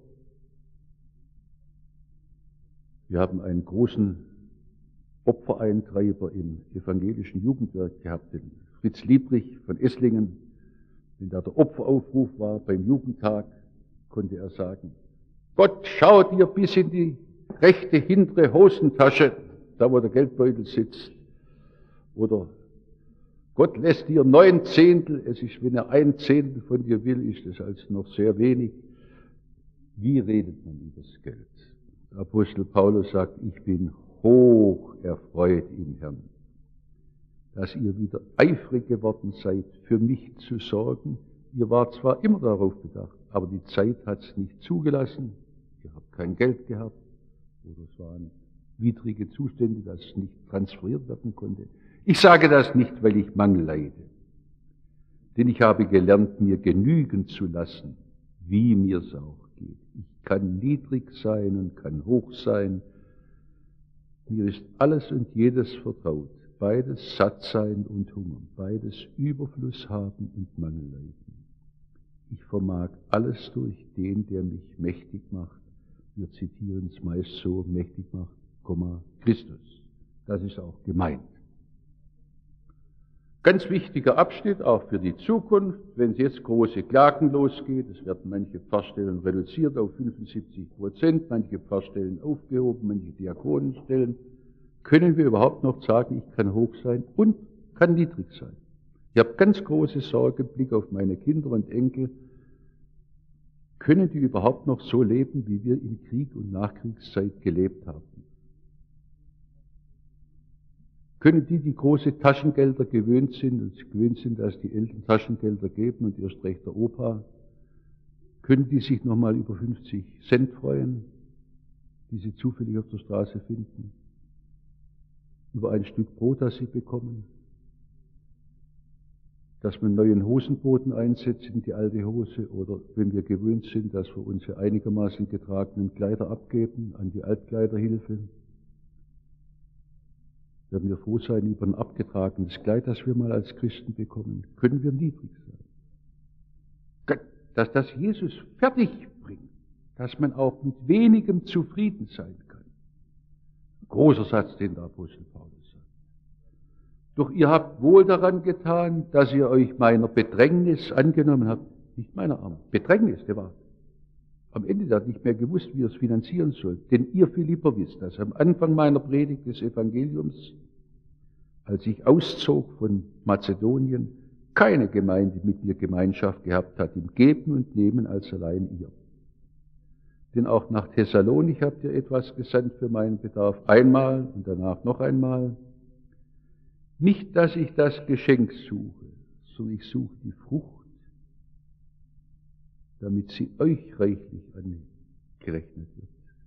Wir haben einen großen Opfereintreiber im evangelischen Jugendwerk gehabt, den Fritz Liebrich von Esslingen. Wenn da der Opferaufruf war beim Jugendtag, konnte er sagen, Gott, schau dir bis in die rechte hintere Hosentasche, da wo der Geldbeutel sitzt. Oder Gott lässt dir neun Zehntel, es ist, wenn er ein Zehntel von dir will, ist es als noch sehr wenig. Wie redet man über das Geld? Der Apostel Paulus sagt, ich bin hoch erfreut im Herrn, dass ihr wieder eifrig geworden seid, für mich zu sorgen. Ihr wart zwar immer darauf bedacht, aber die Zeit hat es nicht zugelassen. Ihr habt kein Geld gehabt oder es waren widrige Zustände, dass es nicht transferiert werden konnte. Ich sage das nicht, weil ich Mangel leide, denn ich habe gelernt, mir genügen zu lassen, wie mir es auch geht. Ich kann niedrig sein und kann hoch sein. Mir ist alles und jedes vertraut, beides satt sein und hungern, beides Überfluss haben und Mangel leiden. Ich vermag alles durch den, der mich mächtig macht. Wir zitieren es meist so, mächtig macht, Komma, Christus. Das ist auch gemeint. Ganz wichtiger Abschnitt auch für die Zukunft, wenn es jetzt große Klagen losgeht, es werden manche Pfarrstellen reduziert auf fünfundsiebzig Prozent, manche Pfarrstellen aufgehoben, manche Diakonenstellen, können wir überhaupt noch sagen, ich kann hoch sein und kann niedrig sein. Ich habe ganz große Sorge, Blick auf meine Kinder und Enkel, können die überhaupt noch so leben, wie wir in Krieg und Nachkriegszeit gelebt haben? Können die, die große Taschengelder gewöhnt sind und gewöhnt sind, dass die Eltern Taschengelder geben und erst recht der Opa, können die sich nochmal über fünfzig Cent freuen, die sie zufällig auf der Straße finden? Über ein Stück Brot, das sie bekommen? Dass man neuen Hosenboden einsetzt in die alte Hose oder wenn wir gewöhnt sind, dass wir unsere einigermaßen getragenen Kleider abgeben an die Altkleiderhilfe, werden wir froh sein über ein abgetragenes Kleid, das wir mal als Christen bekommen. Können wir niedrig sein. Dass das Jesus fertig bringt, dass man auch mit wenigem zufrieden sein kann. Großer Satz, den der Apostel Paulus sagt. Doch ihr habt wohl daran getan, dass ihr euch meiner Bedrängnis angenommen habt. Nicht meiner Armut. Bedrängnis, der war. Am Ende hat er nicht mehr gewusst, wie er es finanzieren soll. Denn ihr Philipper wisst, dass am Anfang meiner Predigt des Evangeliums, als ich auszog von Mazedonien, keine Gemeinde mit mir Gemeinschaft gehabt hat, im Geben und Nehmen als allein ihr. Denn auch nach Thessalonik habt ihr etwas gesandt für meinen Bedarf, einmal und danach noch einmal. Nicht, dass ich das Geschenk suche, sondern ich suche die Frucht, damit sie euch reichlich angerechnet wird.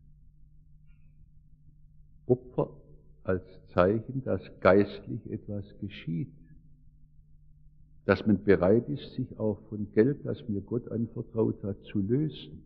Opfer als Zeichen, dass geistlich etwas geschieht, dass man bereit ist, sich auch von Geld, das mir Gott anvertraut hat, zu lösen.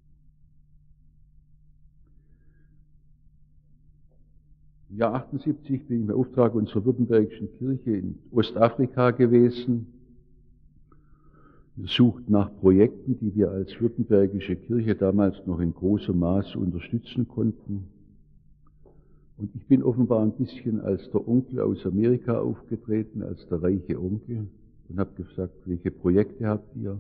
Im Jahr achtundsiebzig bin ich im Auftrag unserer württembergischen Kirche in Ostafrika gewesen. Wir suchten nach Projekten, die wir als württembergische Kirche damals noch in großem Maß unterstützen konnten. Und ich bin offenbar ein bisschen als der Onkel aus Amerika aufgetreten, als der reiche Onkel, und habe gesagt, welche Projekte habt ihr?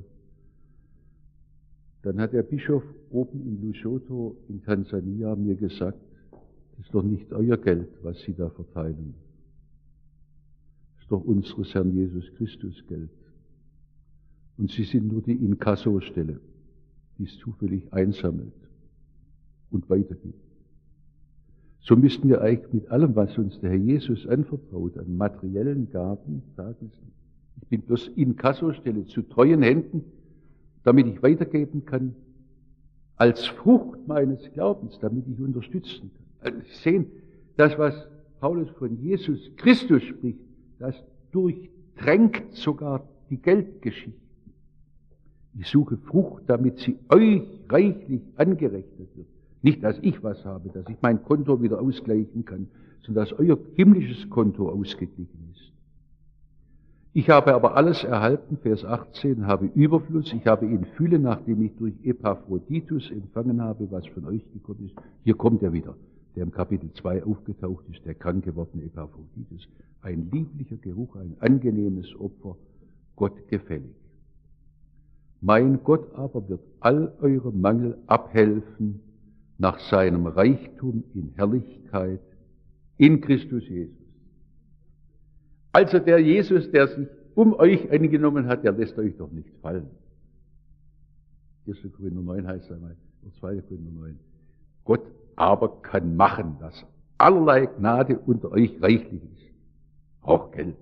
Dann hat der Bischof oben in Lushoto in Tansania mir gesagt, das ist doch nicht euer Geld, was Sie da verteilen. Das ist doch unseres Herrn Jesus Christus Geld. Und Sie sind nur die Inkassostelle, die es zufällig einsammelt und weitergibt. So müssten wir eigentlich mit allem, was uns der Herr Jesus anvertraut, an materiellen Gaben, sagen, ich bin bloß Inkassostelle zu treuen Händen, damit ich weitergeben kann, als Frucht meines Glaubens, damit ich unterstützen kann. Also Sie sehen, das, was Paulus von Jesus Christus spricht, das durchdrängt sogar die Geldgeschichte. Ich suche Frucht, damit sie euch reichlich angerechnet wird. Nicht, dass ich was habe, dass ich mein Konto wieder ausgleichen kann, sondern dass euer himmlisches Konto ausgeglichen ist. Ich habe aber alles erhalten, Vers achtzehn, habe Überfluss, ich habe in Fülle, nachdem ich durch Epaphroditus empfangen habe, was von euch gekommen ist. Hier kommt er wieder, der im Kapitel zwei aufgetaucht ist, der krank gewordene Epaphroditus. Ein lieblicher Geruch, ein angenehmes Opfer, Gott gefällig. Mein Gott aber wird all eure Mangel abhelfen nach seinem Reichtum in Herrlichkeit in Christus Jesus. Also der Jesus, der sich um euch angenommen hat, der lässt euch doch nicht fallen. erster Korinther neun heißt einmal, oder zweiter Korinther neun. Gott aber kann machen, dass allerlei Gnade unter euch reichlich ist. Auch Geld.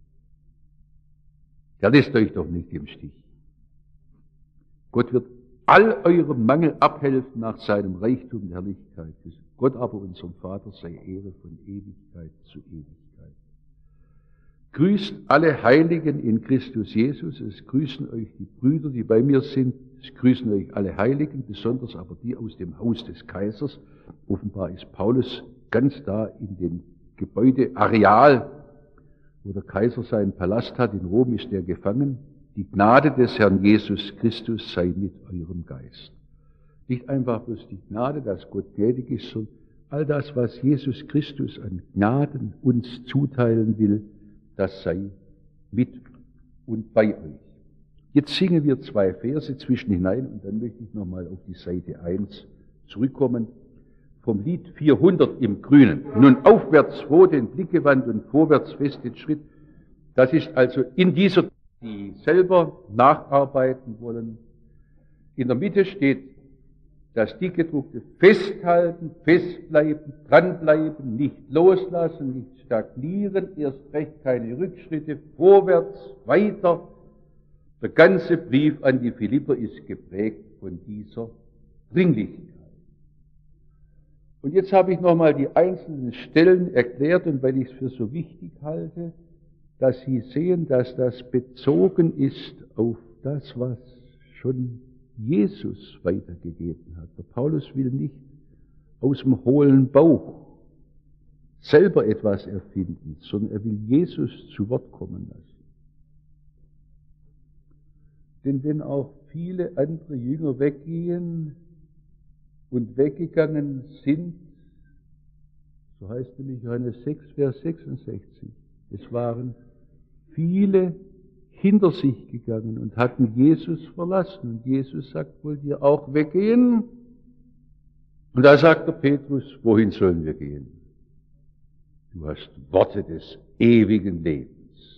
Der lässt euch doch nicht im Stich. Gott wird all eurem Mangel abhelfen nach seinem Reichtum der Herrlichkeit. Gott aber, unserem Vater, sei Ehre von Ewigkeit zu Ewigkeit. Grüßt alle Heiligen in Christus Jesus. Es grüßen euch die Brüder, die bei mir sind. Es grüßen euch alle Heiligen, besonders aber die aus dem Haus des Kaisers. Offenbar ist Paulus ganz da in dem Gebäudeareal, wo der Kaiser seinen Palast hat. In Rom ist er gefangen. Die Gnade des Herrn Jesus Christus sei mit eurem Geist. Nicht einfach bloß die Gnade, dass Gott gnädig ist, sondern all das, was Jesus Christus an Gnaden uns zuteilen will, das sei mit und bei euch. Jetzt singen wir zwei Verse zwischen hinein und dann möchte ich nochmal auf die Seite eins zurückkommen. Vom Lied vierhundert im Grünen. Nun aufwärts froh den Blick gewandt und vorwärts fest den Schritt. Das ist also in dieser, die selber nacharbeiten wollen. In der Mitte steht das dickgedruckte Festhalten, festbleiben, dranbleiben, nicht loslassen, nicht stagnieren, erst recht keine Rückschritte, vorwärts, weiter. Der ganze Brief an die Philipper ist geprägt von dieser Dringlichkeit. Und jetzt habe ich nochmal die einzelnen Stellen erklärt, und weil ich es für so wichtig halte, dass Sie sehen, dass das bezogen ist auf das, was schon Jesus weitergegeben hat. Der Paulus will nicht aus dem hohlen Bauch selber etwas erfinden, sondern er will Jesus zu Wort kommen lassen. Denn wenn auch viele andere Jünger weggehen und weggegangen sind, so heißt nämlich Johannes sechs, Vers sechsundsechzig, es waren viele hinter sich gegangen und hatten Jesus verlassen. Und Jesus sagt, wollt ihr auch weggehen? Und da sagt der Petrus, wohin sollen wir gehen? Du hast Worte des ewigen Lebens.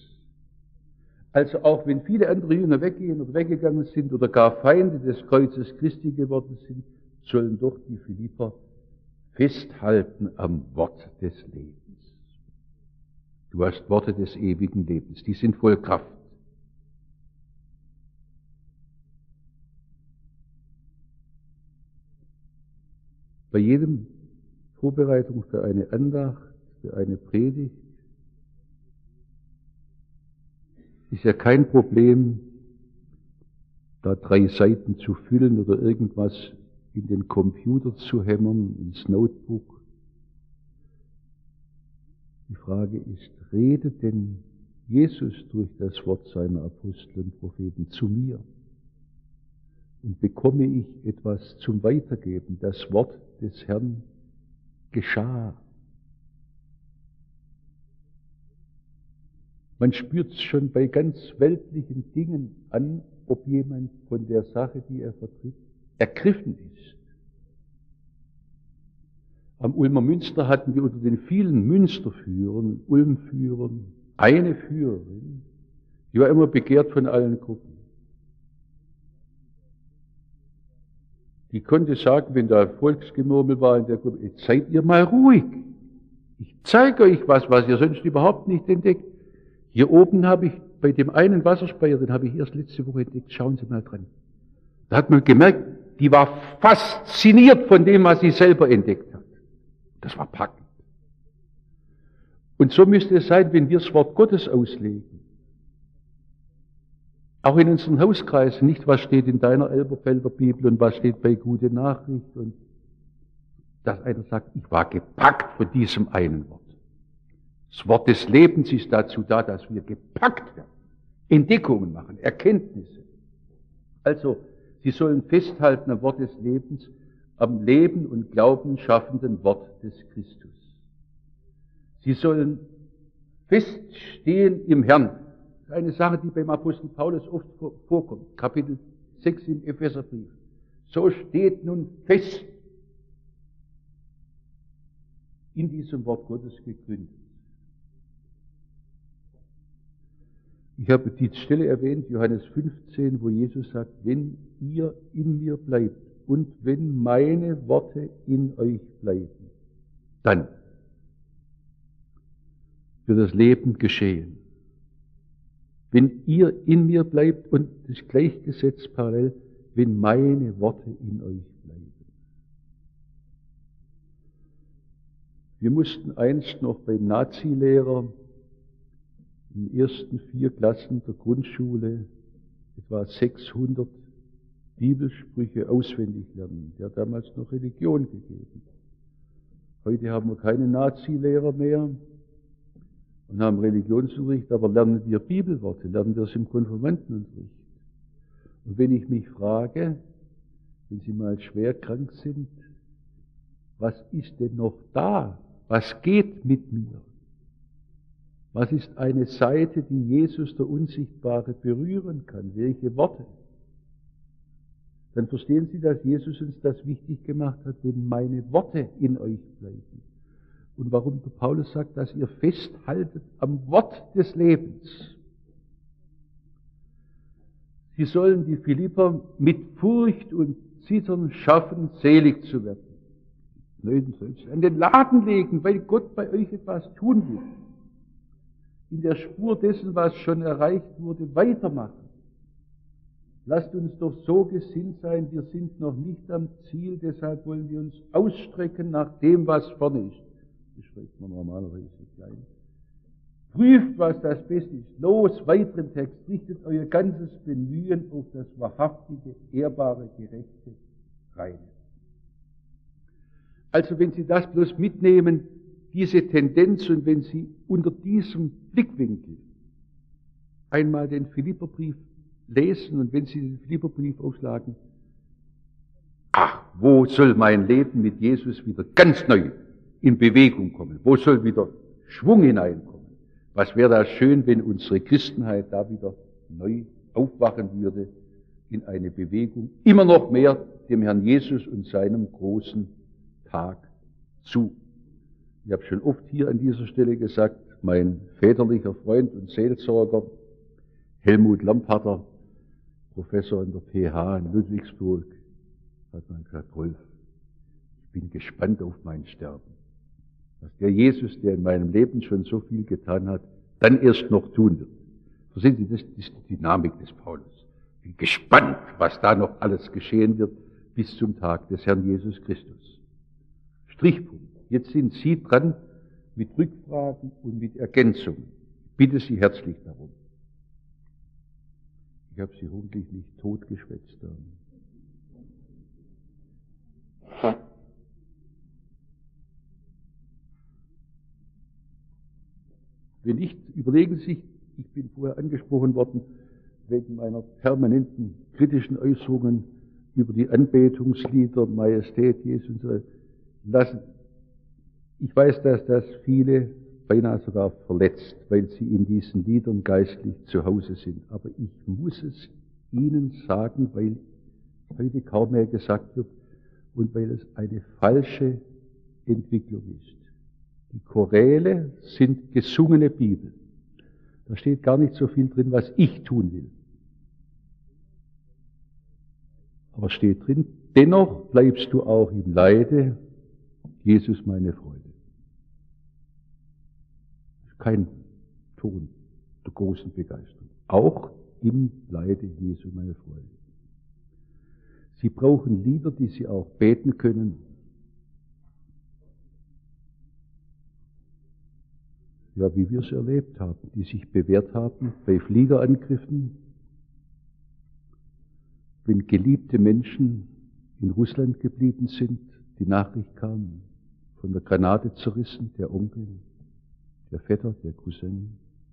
Also auch wenn viele andere Jünger weggehen oder weggegangen sind oder gar Feinde des Kreuzes Christi geworden sind, sollen doch die Philipper festhalten am Wort des Lebens. Du hast Worte des ewigen Lebens, die sind voll Kraft. Bei jedem Vorbereitung für eine Andacht, für eine Predigt, ist ja kein Problem, da drei Seiten zu füllen oder irgendwas in den Computer zu hämmern, ins Notebook. Die Frage ist, redet denn Jesus durch das Wort seiner Apostel und Propheten zu mir? Und bekomme ich etwas zum Weitergeben? Das Wort des Herrn geschah. Man spürt es schon bei ganz weltlichen Dingen an, ob jemand von der Sache, die er vertritt, ergriffen ist. Am Ulmer Münster hatten wir unter den vielen Münsterführern, Ulmführern, eine Führerin, die war immer begehrt von allen Gruppen. Die konnte sagen, wenn da Volksgemurmel war in der Gruppe, jetzt seid ihr mal ruhig. Ich zeige euch was, was ihr sonst überhaupt nicht entdeckt. Hier oben habe ich bei dem einen Wasserspeier, den habe ich erst letzte Woche entdeckt, schauen Sie mal dran. Da hat man gemerkt, die war fasziniert von dem, was sie selber entdeckt hat. Das war packend. Und so müsste es sein, wenn wir das Wort Gottes auslegen. Auch in unseren Hauskreisen, nicht was steht in deiner Elberfelder Bibel und was steht bei Gute Nachricht. Und dass einer sagt, ich war gepackt von diesem einen Wort. Das Wort des Lebens ist dazu da, dass wir gepackt werden. Entdeckungen machen, Erkenntnisse. Also, Sie sollen festhalten am Wort des Lebens, am Leben und Glauben schaffenden Wort des Christus. Sie sollen feststehen im Herrn. Das ist eine Sache, die beim Apostel Paulus oft vorkommt. Kapitel sechs im Epheserbrief. So steht nun fest in diesem Wort Gottes gegründet. Ich habe die Stelle erwähnt, Johannes fünfzehn, wo Jesus sagt, wenn ihr in mir bleibt und wenn meine Worte in euch bleiben, dann wird das Leben geschehen. Wenn ihr in mir bleibt und das gleichgesetzt parallel, wenn meine Worte in euch bleiben. Wir mussten einst noch beim Nazi-Lehrer in den ersten vier Klassen der Grundschule etwa sechshundert Bibelsprüche auswendig lernen. Der hat damals noch Religion gegeben. Heute haben wir keine Nazi-Lehrer mehr und haben Religionsunterricht, aber lernen wir Bibelworte, lernen wir es im Konfirmandenunterricht. Und wenn ich mich frage, wenn Sie mal schwer krank sind, was ist denn noch da? Was geht mit mir? Was ist eine Seite, die Jesus, der Unsichtbare, berühren kann? Welche Worte? Dann verstehen Sie, dass Jesus uns das wichtig gemacht hat, wenn meine Worte in euch bleiben. Und warum der Paulus sagt, dass ihr festhaltet am Wort des Lebens. Sie sollen die Philipper mit Furcht und Zittern schaffen, selig zu werden. Nöten soll es an den Laden legen, weil Gott bei euch etwas tun will. In der Spur dessen, was schon erreicht wurde, weitermachen. Lasst uns doch so gesinnt sein, wir sind noch nicht am Ziel, deshalb wollen wir uns ausstrecken nach dem, was vorne ist. Das schreibt man normalerweise klein. Prüft, was das Beste ist. Los, weiteren Text, richtet euer ganzes Bemühen auf das wahrhaftige, ehrbare, gerechte, reine. Also wenn Sie das bloß mitnehmen, diese Tendenz, und wenn Sie unter diesem Blickwinkel einmal den Philipperbrief lesen und wenn Sie den Philipperbrief aufschlagen, ach, wo soll mein Leben mit Jesus wieder ganz neu in Bewegung kommen? Wo soll wieder Schwung hineinkommen? Was wäre da schön, wenn unsere Christenheit da wieder neu aufwachen würde in eine Bewegung, immer noch mehr dem Herrn Jesus und seinem großen Tag zu. Ich habe schon oft hier an dieser Stelle gesagt, mein väterlicher Freund und Seelsorger Helmut Lamparter, Professor an der P H in Ludwigsburg, hat dann gesagt, Rolf, ich bin gespannt auf mein Sterben. Was der Jesus, der in meinem Leben schon so viel getan hat, dann erst noch tun wird. Verstehen Sie, das ist die Dynamik des Paulus. Ich bin gespannt, was da noch alles geschehen wird bis zum Tag des Herrn Jesus Christus. Strichpunkt. Jetzt sind Sie dran mit Rückfragen und mit Ergänzungen. Ich bitte Sie herzlich darum. Ich habe Sie hoffentlich nicht totgeschwätzt. Wenn nicht, überlegen Sie sich, ich bin vorher angesprochen worden, wegen meiner permanenten kritischen Äußerungen über die Anbetungslieder, Majestät Jesu und so lassen. Ich weiß, dass das viele beinahe sogar verletzt, weil sie in diesen Liedern geistlich zu Hause sind. Aber ich muss es Ihnen sagen, weil heute kaum mehr gesagt wird und weil es eine falsche Entwicklung ist. Die Choräle sind gesungene Bibel. Da steht gar nicht so viel drin, was ich tun will. Aber steht drin, dennoch bleibst du auch im Leide, Jesus meine Freude. Kein Ton der großen Begeisterung. Auch im Leide Jesu meine Freude. Sie brauchen Lieder, die Sie auch beten können. Ja, wie wir es erlebt haben, die sich bewährt haben bei Fliegerangriffen, wenn geliebte Menschen in Russland geblieben sind, die Nachricht kam, von der Granate zerrissen, der Onkel, der Vetter, der Cousin.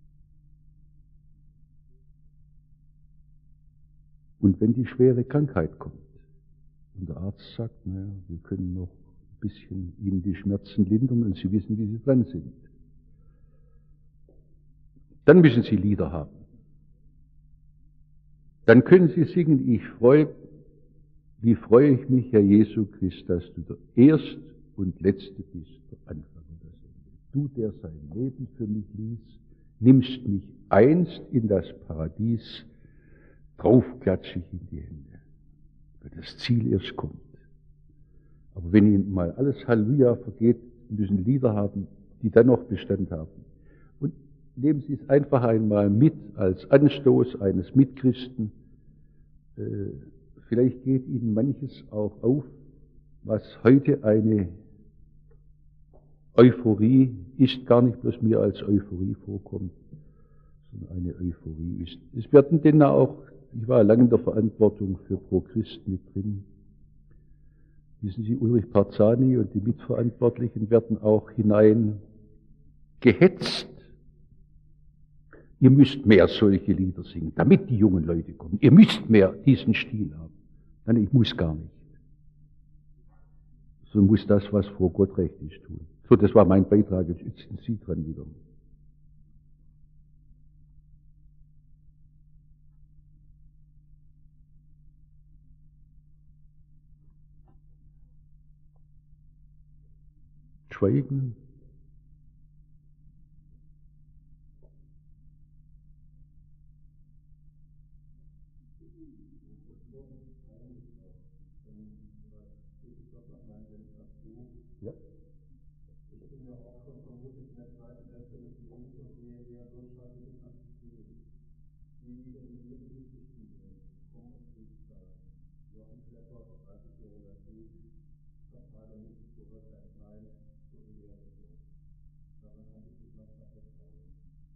Und wenn die schwere Krankheit kommt und der Arzt sagt, naja, wir können noch ein bisschen Ihnen die Schmerzen lindern und Sie wissen, wie Sie dran sind, dann müssen Sie Lieder haben. Dann können Sie singen, ich freue, wie freue ich mich, Herr Jesu Christ, dass du der Erste und Letzte bist, der Anfang und das Ende. Du, der sein Leben für mich ließ, nimmst mich einst in das Paradies, drauf klatsche ich in die Hände, weil das Ziel erst kommt. Aber wenn Ihnen mal alles Halleluja vergeht, müssen Lieder haben, die dann noch Bestand haben. Und nehmen Sie es einfach einmal mit als Anstoß eines Mitchristen. Äh, vielleicht geht Ihnen manches auch auf, was heute eine Euphorie ist, gar nicht bloß mir als Euphorie vorkommt, sondern eine Euphorie ist. Es werden denn auch, ich war lange in der Verantwortung für Pro Christ mit drin. Wissen Sie, Ulrich Parzani und die Mitverantwortlichen werden auch hinein gehetzt. Ihr müsst mehr solche Lieder singen, damit die jungen Leute kommen. Ihr müsst mehr diesen Stil haben. Nein, ich muss gar nicht. sondern muss das, was vor Gott recht ist, tun. So, das war mein Beitrag. Jetzt sind Sie dran wieder. Schweigen. Ja. Ich bin ja auch schon vermutlich in der zweiten Hälfte des Lebens und sehe eher durchschnittliche Kapitel, die wieder in die Mitte gestiegen sind. Komm und Kriegszeit. Jochen Klepper, dreißigjähriger Krieg, Verteidiger nicht gehört ein Klein, so in der Richtung. Daran kann ich mich noch festhalten.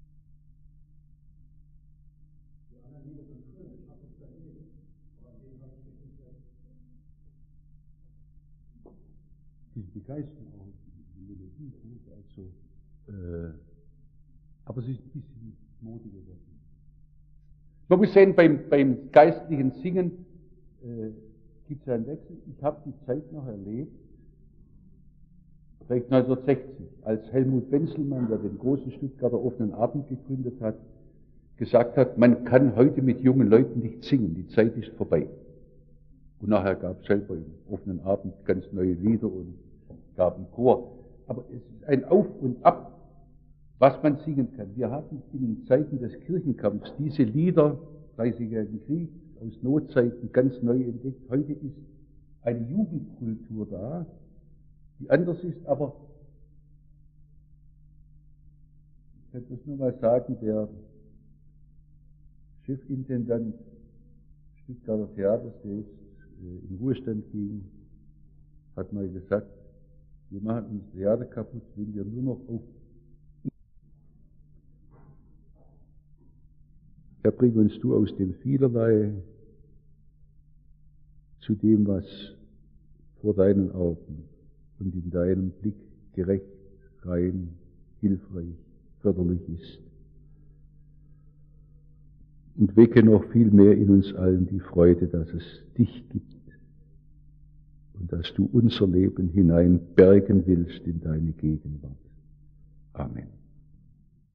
Die anderen Lieder sind schön, ich habe es dagegen, aber an denen habe ich mich nicht fest. Die begeistern auch. Melodie gut, also, äh, aber sie ist ein bisschen modiger geworden. Man muss sehen, beim, beim geistlichen Singen äh, gibt es einen Wechsel. Ich habe die Zeit noch erlebt, vielleicht neunzehnhundertsechzig, als Helmut Wenzelmann, der den großen Stuttgarter offenen Abend gegründet hat, gesagt hat, man kann heute mit jungen Leuten nicht singen, die Zeit ist vorbei. Und nachher gab es selber im offenen Abend ganz neue Lieder und gab einen Chor. Aber es ist ein Auf und Ab, was man singen kann. Wir haben in den Zeiten des Kirchenkampfs diese Lieder, dreißigjährigen Krieg, aus Notzeiten ganz neu entdeckt. Heute ist eine Jugendkultur da, die anders ist, aber ich kann das nur mal sagen, der Chefintendant Stuttgarter Theaters, der jetzt in Ruhestand ging, hat mal gesagt, wir machen uns Theater kaputt, wenn wir nur noch auf. Herr, bring uns du aus dem Vielerlei zu dem, was vor deinen Augen und in deinem Blick gerecht, rein, hilfreich, förderlich ist. Und wecke noch viel mehr in uns allen die Freude, dass es dich gibt und dass du unser Leben hinein bergen willst in deine Gegenwart. Amen.